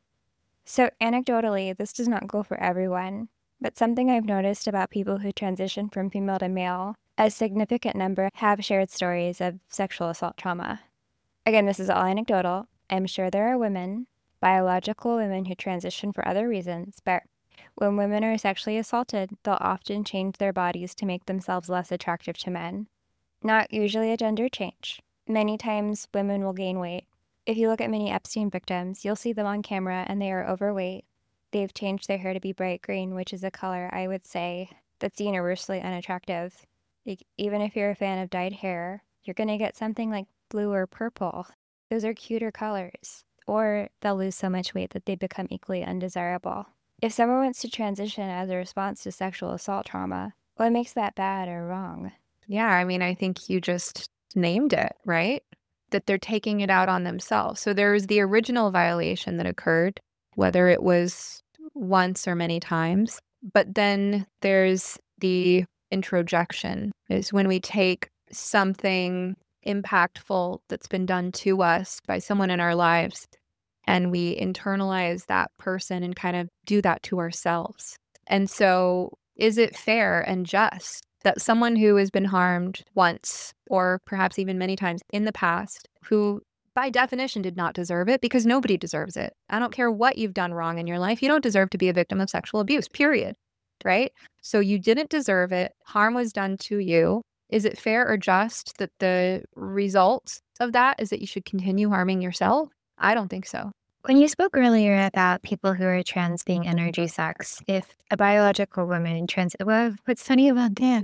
So anecdotally, this does not go for everyone, but something I've noticed about people who transition from female to male, a significant number have shared stories of sexual assault trauma. Again, this is all anecdotal. I'm sure there are women, biological women, who transition for other reasons, but when women are sexually assaulted, they'll often change their bodies to make themselves less attractive to men. Not usually a gender change. Many times, women will gain weight. If you look at many Epstein victims, you'll see them on camera and they are overweight. They've changed their hair to be bright green, which is a color I would say that's universally unattractive. Like, even if you're a fan of dyed hair, you're going to get something like blue or purple. Those are cuter colors. Or they'll lose so much weight that they become equally undesirable. If someone wants to transition as a response to sexual assault trauma, what makes that bad or wrong? Yeah, I mean, I think you just named it, right? That they're taking it out on themselves. So there's the original violation that occurred, whether it was once or many times. But then there's the introjection, is when we take something impactful that's been done to us by someone in our lives and we internalize that person and kind of do that to ourselves. And so is it fair and just that someone who has been harmed once or perhaps even many times in the past, who by definition did not deserve it, because nobody deserves it. I don't care what you've done wrong in your life. You don't deserve to be a victim of sexual abuse, period. Right? So you didn't deserve it. Harm was done to you. Is it fair or just that the result of that is that you should continue harming yourself? I don't think so. When you spoke earlier about people who are trans being energy sucks, if a biological woman trans, well, what's funny about that?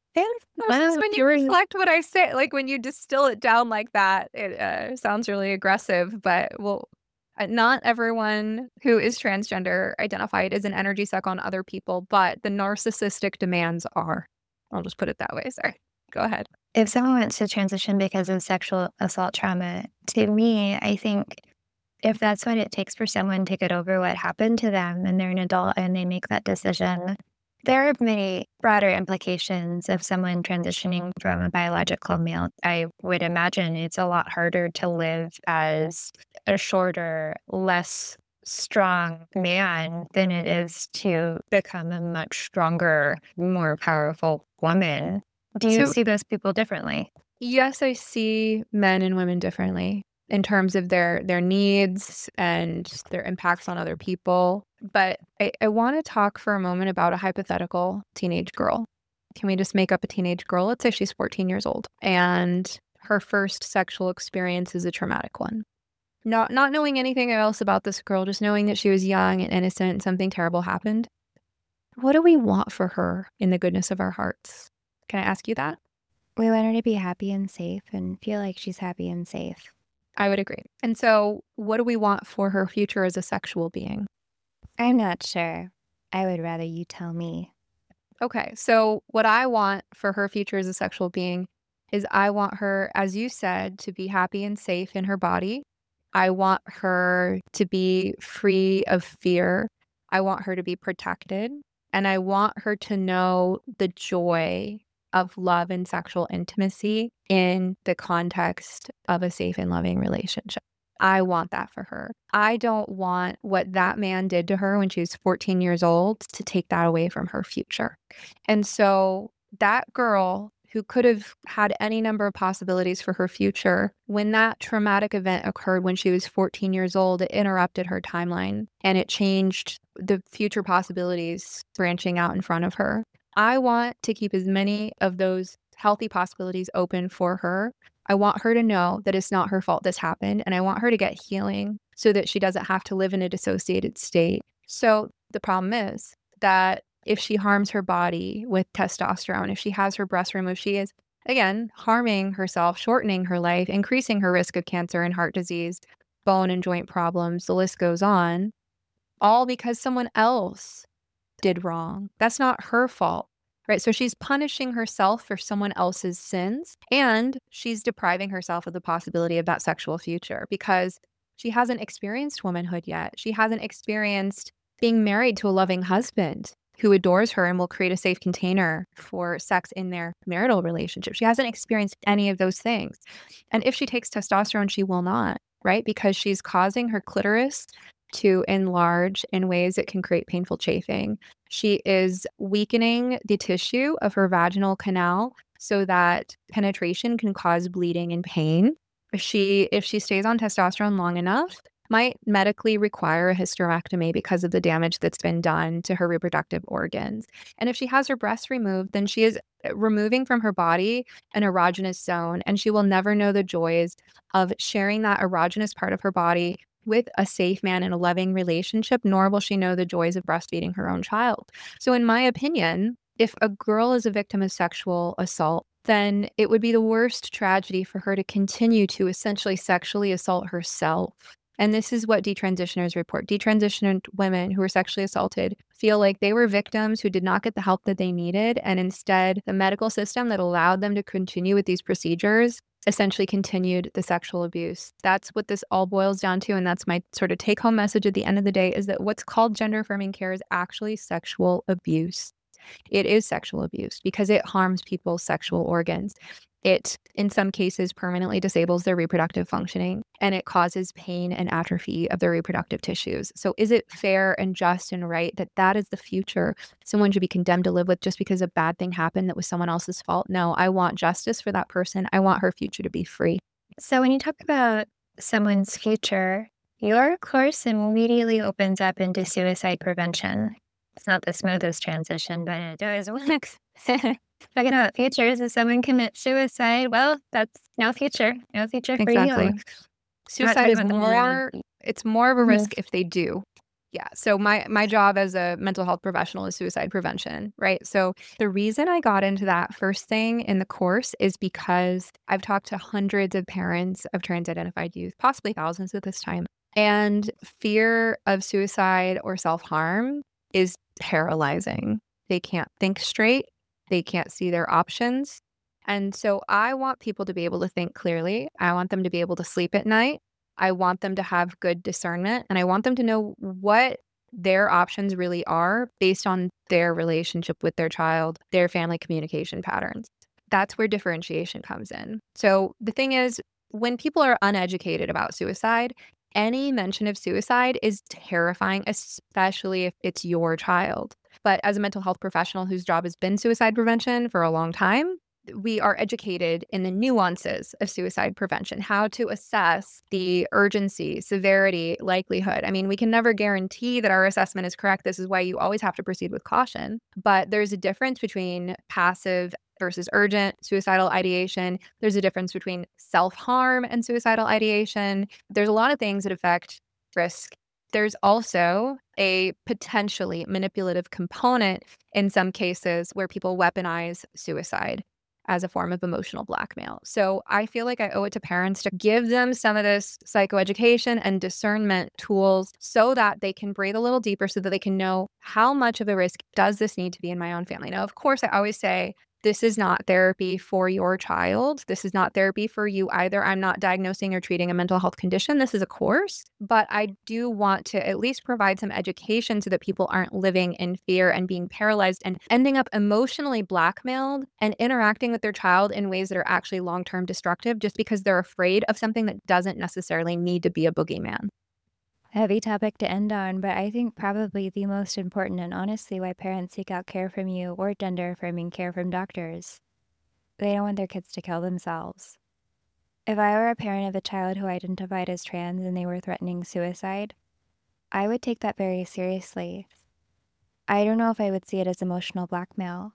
Well, when you reflect what I say, like when you distill it down like that, it uh, sounds really aggressive, but well, uh, not everyone who is transgender identified is an energy suck on other people, but the narcissistic demands are. I'll just put it that way. Sorry. Go ahead. If someone wants to transition because of sexual assault trauma, to me, I think if that's what it takes for someone to get over what happened to them and they're an adult and they make that decision, there are many broader implications of someone transitioning from a biological male. I would imagine it's a lot harder to live as a shorter, less strong man than it is to become a much stronger, more powerful woman. Do you So- see those people differently? Yes, I see men and women differently in terms of their their needs and their impacts on other people. But I, I want to talk for a moment about a hypothetical teenage girl. Can we just make up a teenage girl? Let's say she's fourteen years old and her first sexual experience is a traumatic one. Not not knowing anything else about this girl, just knowing that she was young and innocent and something terrible happened. What do we want for her in the goodness of our hearts? Can I ask you that? We want her to be happy and safe and feel like she's happy and safe. I would agree. And so what do we want for her future as a sexual being? I'm not sure. I would rather you tell me. Okay, so what I want for her future as a sexual being is I want her, as you said, to be happy and safe in her body. I want her to be free of fear. I want her to be protected. And I want her to know the joy of love and sexual intimacy in the context of a safe and loving relationship. I want that for her. I don't want what that man did to her when she was fourteen years old to take that away from her future. And so that girl who could have had any number of possibilities for her future, when that traumatic event occurred when she was fourteen years old, it interrupted her timeline and it changed the future possibilities branching out in front of her. I want to keep as many of those healthy possibilities open for her. I want her to know that it's not her fault this happened, and I want her to get healing so that she doesn't have to live in a dissociated state. So the problem is that if she harms her body with testosterone, if she has her breast removed, she is, again, harming herself, shortening her life, increasing her risk of cancer and heart disease, bone and joint problems. The list goes on, all because someone else did wrong. That's not her fault, right? So she's punishing herself for someone else's sins, and she's depriving herself of the possibility of that sexual future because she hasn't experienced womanhood yet. She hasn't experienced being married to a loving husband who adores her and will create a safe container for sex in their marital relationship. She hasn't experienced any of those things. And if she takes testosterone, she will not, right? Because she's causing her clitoris to enlarge in ways that can create painful chafing. She is weakening the tissue of her vaginal canal so that penetration can cause bleeding and pain. She, if she stays on testosterone long enough, might medically require a hysterectomy because of the damage that's been done to her reproductive organs. And if she has her breasts removed, then she is removing from her body an erogenous zone, and she will never know the joys of sharing that erogenous part of her body with a safe man in a loving relationship, nor will she know the joys of breastfeeding her own child. So in my opinion, if a girl is a victim of sexual assault, then it would be the worst tragedy for her to continue to essentially sexually assault herself. And this is what detransitioners report. Detransitioned women who were sexually assaulted feel like they were victims who did not get the help that they needed. And instead, the medical system that allowed them to continue with these procedures essentially continued the sexual abuse. That's what this all boils down to. And that's my sort of take home message at the end of the day, is that what's called gender affirming care is actually sexual abuse. It is sexual abuse because it harms people's sexual organs. It, in some cases, permanently disables their reproductive functioning, and it causes pain and atrophy of their reproductive tissues. So is it fair and just and right that that is the future someone should be condemned to live with just because a bad thing happened that was someone else's fault? No, I want justice for that person. I want her future to be free. So when you talk about someone's future, your course immediately opens up into suicide prevention. It's not the smoothest transition, but it does work. Talking about futures, if someone commits suicide, well, that's no future, no future for Exactly. you. Not Suicide talking is about the more, it's more of a Mhm. risk if they do. Yeah. So my my job as a mental health professional is suicide prevention, right? So the reason I got into that first thing in the course is because I've talked to hundreds of parents of trans-identified youth, possibly thousands at this time. And fear of suicide or self-harm is paralyzing. They can't think straight. They can't see their options. And so I want people to be able to think clearly. I want them to be able to sleep at night. I want them to have good discernment, and I want them to know what their options really are based on their relationship with their child, their family communication patterns. That's where differentiation comes in. So the thing is, when people are uneducated about suicide, any mention of suicide is terrifying, especially if it's your child. But as a mental health professional whose job has been suicide prevention for a long time, we are educated in the nuances of suicide prevention, how to assess the urgency, severity, likelihood. I mean, we can never guarantee that our assessment is correct. This is why you always have to proceed with caution. But there's a difference between passive versus urgent suicidal ideation. There's a difference between self-harm and suicidal ideation. There's a lot of things that affect risk. There's also a potentially manipulative component in some cases where people weaponize suicide. as a form of emotional blackmail. So I feel like I owe it to parents to give them some of this psychoeducation and discernment tools so that they can breathe a little deeper, so that they can know how much of a risk does this need to be in my own family. Now, of course, I always say, this is not therapy for your child. This is not therapy for you either. I'm not diagnosing or treating a mental health condition. This is a course, but I do want to at least provide some education so that people aren't living in fear and being paralyzed and ending up emotionally blackmailed and interacting with their child in ways that are actually long-term destructive just because they're afraid of something that doesn't necessarily need to be a boogeyman. Heavy topic to end on, but I think probably the most important and honestly why parents seek out care from you or gender affirming care from doctors. They don't want their kids to kill themselves. If I were a parent of a child who identified as trans and they were threatening suicide, I would take that very seriously. I don't know if I would see it as emotional blackmail.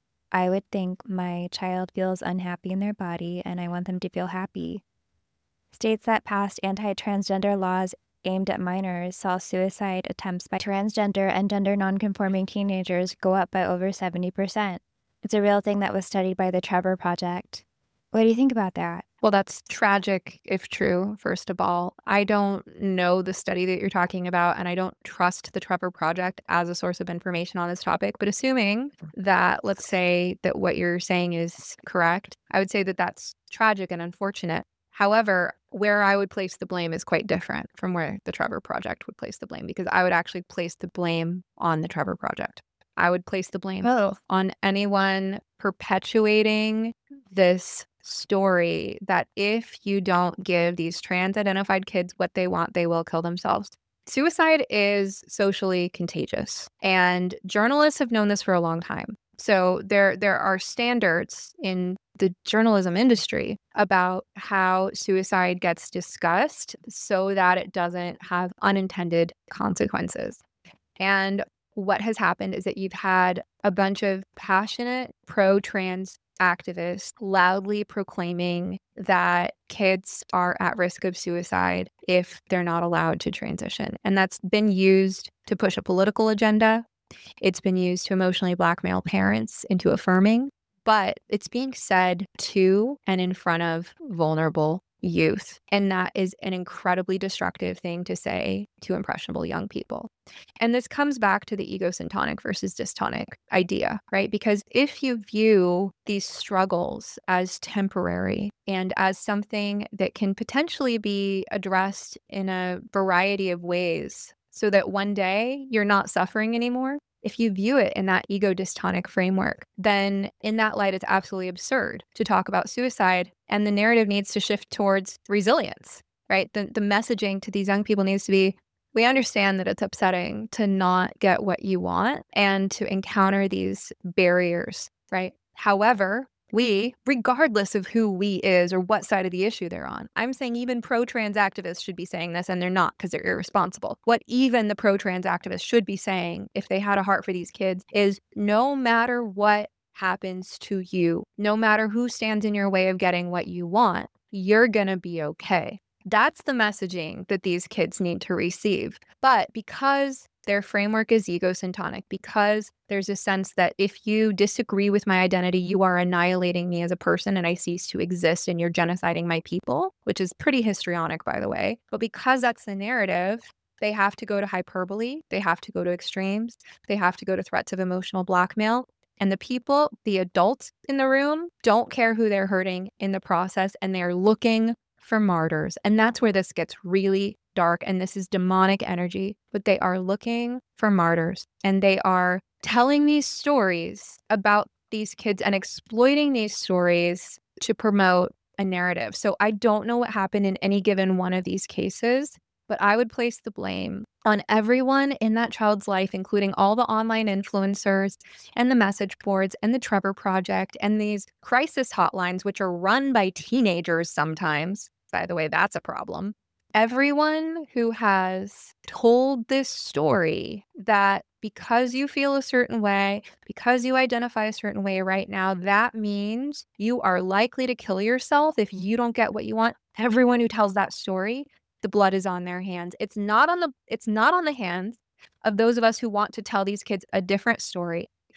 I would think my child feels unhappy in their body and I want them to feel happy. States that passed anti-transgender laws aimed at minors saw suicide attempts by transgender and gender nonconforming teenagers go up by over seventy percent. It's a real thing that was studied by the Trevor Project. What do you think about that? Well, that's tragic if true, first of all. I don't know the study that you're talking about, and I don't trust the Trevor Project as a source of information on this topic. But assuming that, let's say that what you're saying is correct, I would say that that's tragic and unfortunate. However, where I would place the blame is quite different from where the Trevor Project would place the blame, because I would actually place the blame on the Trevor Project. I would place the blame Oh. on anyone perpetuating this story that if you don't give these trans-identified kids what they want, they will kill themselves. Suicide is socially contagious, and journalists have known this for a long time. So there, there are standards in the journalism industry about how suicide gets discussed so that it doesn't have unintended consequences. And what has happened is that you've had a bunch of passionate pro-trans activists loudly proclaiming that kids are at risk of suicide if they're not allowed to transition. And that's been used to push a political agenda. It's been used to emotionally blackmail parents into affirming, but it's being said to and in front of vulnerable youth. And that is an incredibly destructive thing to say to impressionable young people. And this comes back to the egosyntonic versus dystonic idea, right? Because if you view these struggles as temporary and as something that can potentially be addressed in a variety of ways so that one day you're not suffering anymore, if you view it in that ego dystonic framework, then in that light, it's absolutely absurd to talk about suicide. And the narrative needs to shift towards resilience, right? The, the messaging to these young people needs to be, we understand that it's upsetting to not get what you want and to encounter these barriers, right? However, we, regardless of who we is or what side of the issue they're on, I'm saying even pro-trans activists should be saying this, and they're not because they're irresponsible. What even the pro-trans activists should be saying, if they had a heart for these kids, is no matter what happens to you, no matter who stands in your way of getting what you want, you're going to be okay. That's the messaging that these kids need to receive. But because their framework is egosyntonic, because there's a sense that if you disagree with my identity, you are annihilating me as a person and I cease to exist and you're genociding my people, which is pretty histrionic, by the way. But because that's the narrative, they have to go to hyperbole, they have to go to extremes, they have to go to threats of emotional blackmail. And the people, the adults in the room, don't care who they're hurting in the process, and they're looking for martyrs. And that's where this gets really dark, and this is demonic energy, but they are looking for martyrs, and they are telling these stories about these kids and exploiting these stories to promote a narrative. So I don't know what happened in any given one of these cases, but I would place the blame on everyone in that child's life, including all the online influencers and the message boards and the Trevor Project and these crisis hotlines, which are run by teenagers sometimes. By the way, that's a problem. Everyone who has told this story that because you feel a certain way, because you identify a certain way right now, that means you are likely to kill yourself if you don't get what you want. Everyone who tells that story, the blood is on their hands. It's not on the it's not on the hands of those of us who want to tell these kids a different story.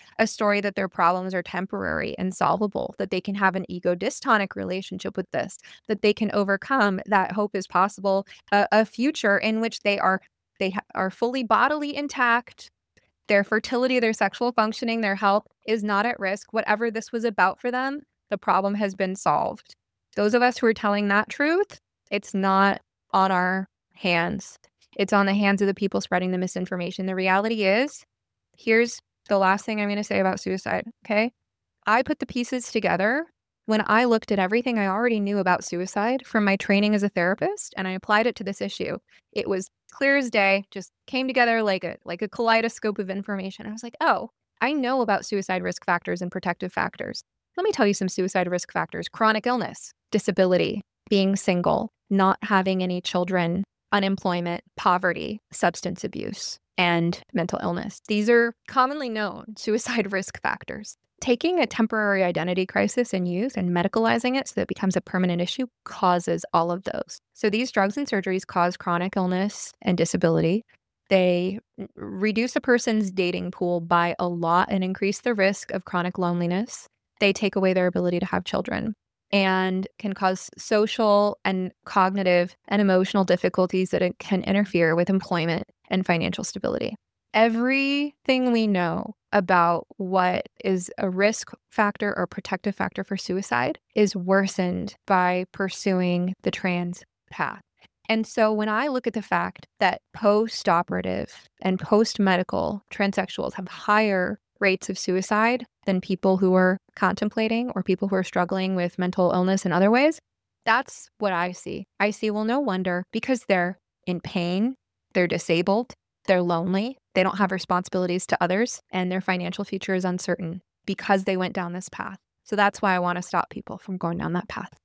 a story that their problems are temporary and solvable, that they can have an ego dystonic relationship with this, that they can overcome, that hope is possible, a, a future in which they are they ha- are fully bodily intact, their fertility, their sexual functioning, their health is not at risk. Whatever this was about for them, the problem has been solved. Those of us who are telling that truth, it's not on our hands. It's on the hands of the people spreading the misinformation. The reality is, here's the last thing I'm going to say about suicide, okay? I put the pieces together when I looked at everything I already knew about suicide from my training as a therapist, and I applied it to this issue. It was clear as day, just came together like a like a kaleidoscope of information. I was like, oh, I know about suicide risk factors and protective factors. Let me tell you some suicide risk factors: chronic illness, disability, being single, not having any children, unemployment, poverty, substance abuse, and mental illness. These are commonly known suicide risk factors. Taking a temporary identity crisis in youth and medicalizing it so that it becomes a permanent issue causes all of those. So these drugs and surgeries cause chronic illness and disability. They reduce a person's dating pool by a lot and increase the risk of chronic loneliness. They take away their ability to have children and can cause social and cognitive and emotional difficulties that it can interfere with employment and financial stability. Everything we know about what is a risk factor or protective factor for suicide is worsened by pursuing the trans path. And so when I look at the fact that post-operative and post-medical transsexuals have higher rates of suicide than people who are contemplating or people who are struggling with mental illness in other ways, that's what I see. I see, well, no wonder, because they're in pain, they're disabled, they're lonely, they don't have responsibilities to others, and their financial future is uncertain because they went down this path. So that's why I want to stop people from going down that path.